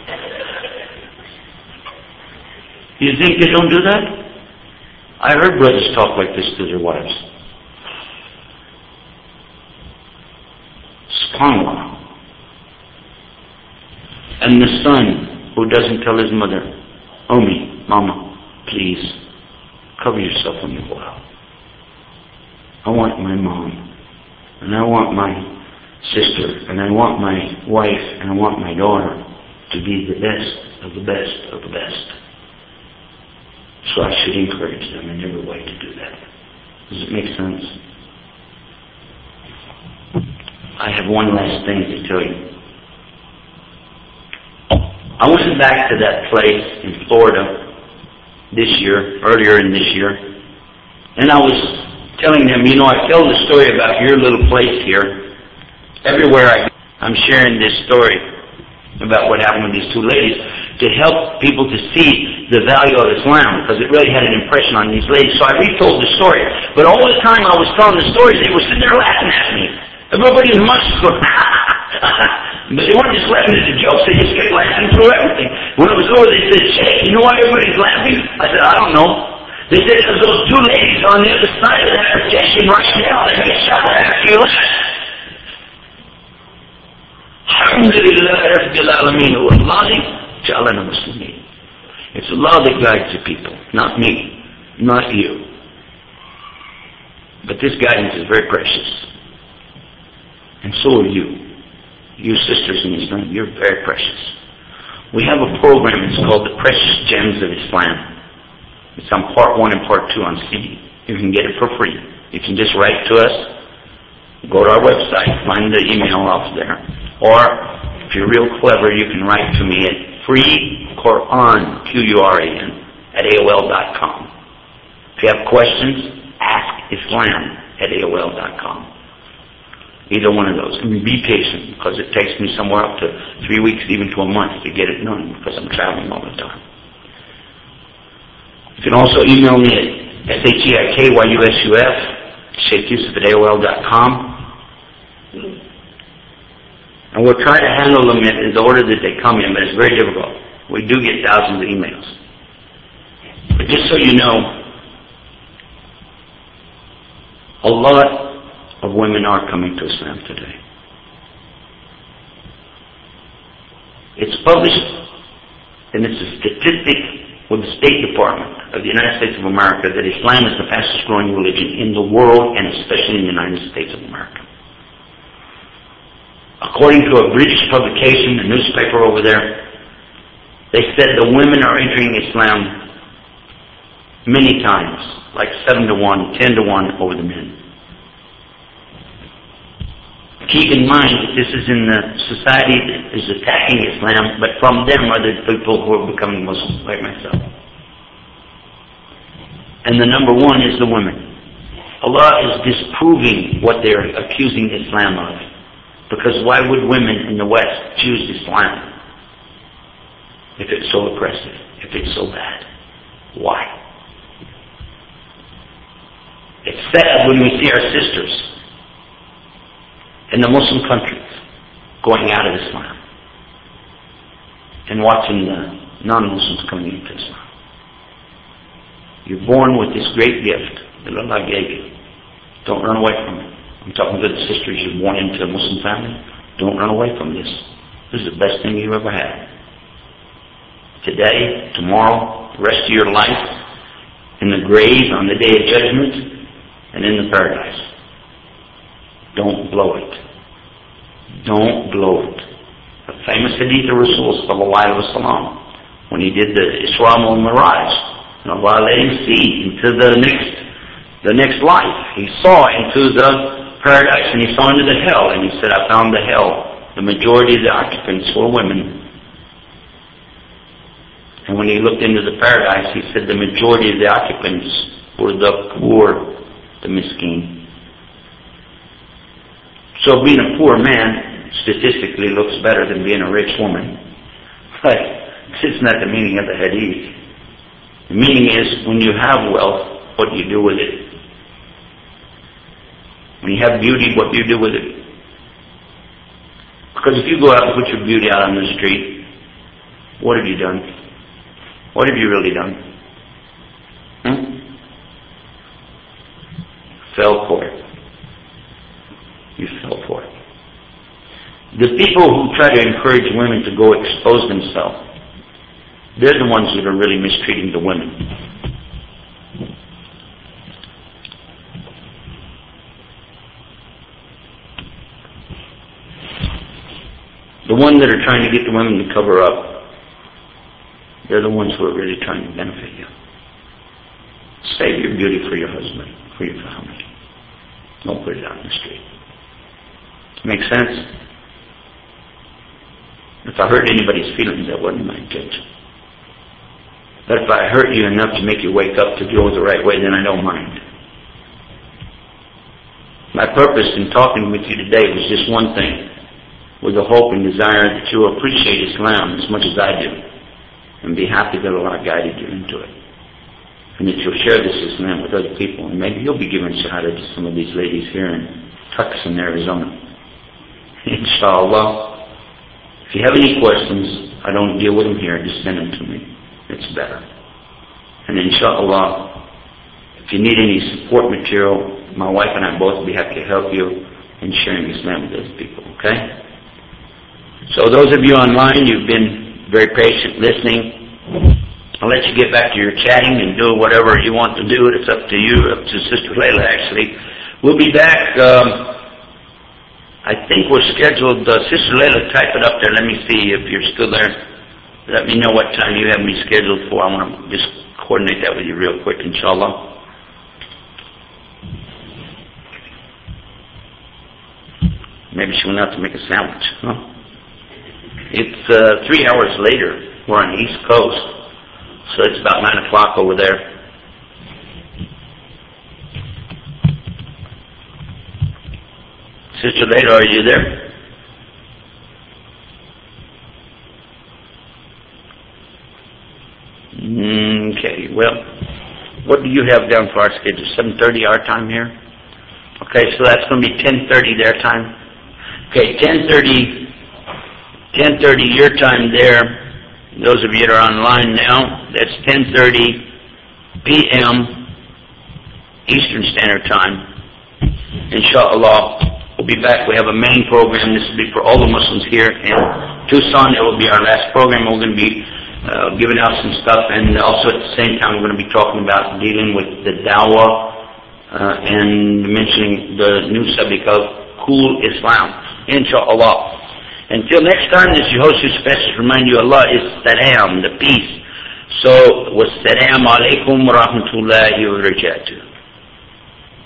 You think they don't do that? I heard brothers talk like this to their wives. SubhanAllah. And the son who doesn't tell his mother, Omi, Mama, please, cover yourself when you go out. I want my mom, and I want my sister, and I want my wife, and I want my daughter to be the best of the best of the best. So I should encourage them in every way to do that. Does it make sense? I have one last thing to tell you. I went back to that place in Florida this year, earlier in this year, and I was telling them, you know, I tell the story about your little place here. Everywhere I go, I'm sharing this story about what happened with these two ladies. to help people to see the value of Islam, because it really had an impression on these ladies. So I retold the story. But all the time I was telling the stories, they were sitting there laughing at me. Everybody in the mosque was going, but they weren't just laughing at the jokes, they just kept laughing through everything. When it was over, they said, Sheikh, you know why everybody's laughing? I said, I don't know. They said, because those two ladies on the other side of that objection right now, they're going to shut after you laugh. Alhamdulillah, Rabbil Alameen, Wallahi, Ja'alana Muslimin. It's Allah that guides the people, not me, not you. But this guidance is very precious. And so are you. You sisters in Islam, you're very precious. We have a program, it's called the Precious Gems of Islam. It's on part one and part two on C D. You can get it for free. You can just write to us, go to our website, find the email off there. Or, if you're real clever, you can write to me at free Quran, Q U R A N, at A O L dot com. If you have questions, ask Islam at A O L dot com. Either one of those. And be patient, because it takes me somewhere up to three weeks, even to a month, to get it done, because I'm traveling all the time. You can also email me at S H E I K Y U S U F, Sheikh Yusuf at A O L dot com. And we'll try to handle them in the order that they come in, but it's very difficult. We do get thousands of emails. But just so you know, a lot of women are coming to Islam today. It's published, and it's a statistic with the State Department of the United States of America that Islam is the fastest growing religion in the world, and especially in the United States of America. According to a British publication, a newspaper over there, they said the women are entering Islam many times, like seven to one, ten to one over the men. Keep in mind that this is in the society that is attacking Islam, but from them are the people who are becoming Muslims, like myself. And the number one is the women. Allah is disproving what they're accusing Islam of. Because why would women in the West choose Islam if it's so oppressive, if it's so bad? Why? It's sad when we see our sisters in the Muslim countries going out of Islam and watching the non-Muslims coming into Islam. You're born with this great gift that Allah gave you. Don't run away from it. I'm talking to the sisters you're born into a Muslim family. Don't run away from this. This is the best thing you ever had. Today, tomorrow, the rest of your life, in the grave, on the day of judgment, and in the paradise. Don't blow it. Don't blow it. A famous hadith of Rasul sallallahu alaihi wasallam, when he did the Isra wal Miraj, and Allah let him see into the next, the next life. He saw into the paradise, and he saw into the hell, and he said, I found the hell. The majority of the occupants were women. And when he looked into the paradise, he said the majority of the occupants were the poor, the miskin. So being a poor man statistically looks better than being a rich woman. But it's not the meaning of the hadith. The meaning is, when you have wealth, what do you do with it? When you have beauty, what do you do with it? Because if you go out and put your beauty out on the street, what have you done? What have you really done? Hmm? Fell for it. You fell for it. The people who try to encourage women to go expose themselves, they're the ones that are really mistreating the women. The ones that are trying to get the women to cover up, they're the ones who are really trying to benefit you. Save your beauty for your husband, for your family. Don't put it out in the street. Make sense? If I hurt anybody's feelings, that wasn't my intention. But if I hurt you enough to make you wake up to go the right way, then I don't mind. My purpose in talking with you today was just one thing, with the hope and desire that you appreciate Islam as much as I do. and be happy that Allah guided you into it. And that you'll share this Islam with other people. And maybe you'll be giving shahada to some of these ladies here in Tucson, Arizona. Inshallah. If you have any questions, I don't deal with them here, just send them to me. It's better. And inshallah, if you need any support material, my wife and I both will be happy to help you in sharing Islam with those people, okay? So those of you online, you've been very patient listening. I'll let you get back to your chatting and do whatever you want to do. It's up to you, up to Sister Layla, actually. We'll be back. Um, I think we're scheduled. Uh, Sister Layla, type it up there. Let me see if you're still there. Let me know what time you have me scheduled for. I want to just coordinate that with you real quick, inshallah. Maybe she went out to make a sandwich. Huh? It's uh, three hours later. We're on the East Coast. So it's about nine o'clock over there. Sister Leda, are you there? Okay, well, what do you have down for our schedule? seven thirty our time here? Okay, so that's going to be ten thirty their time. Okay, ten thirty, ten thirty your time there. Those of you that are online now, that's ten thirty p.m. Eastern Standard Time. Inshallah, we'll be back. We have a main program. This will be for all the Muslims here in Tucson. It will be our last program. We're going to be uh, giving out some stuff, and also at the same time, we're going to be talking about dealing with the dawah uh, and mentioning the new subject of cool Islam. Inshallah. Until next time, this is your host who's best to remind you Allah is Salam, the peace. So, wassalamu alaikum wa rahmatullahi wa barakatuh.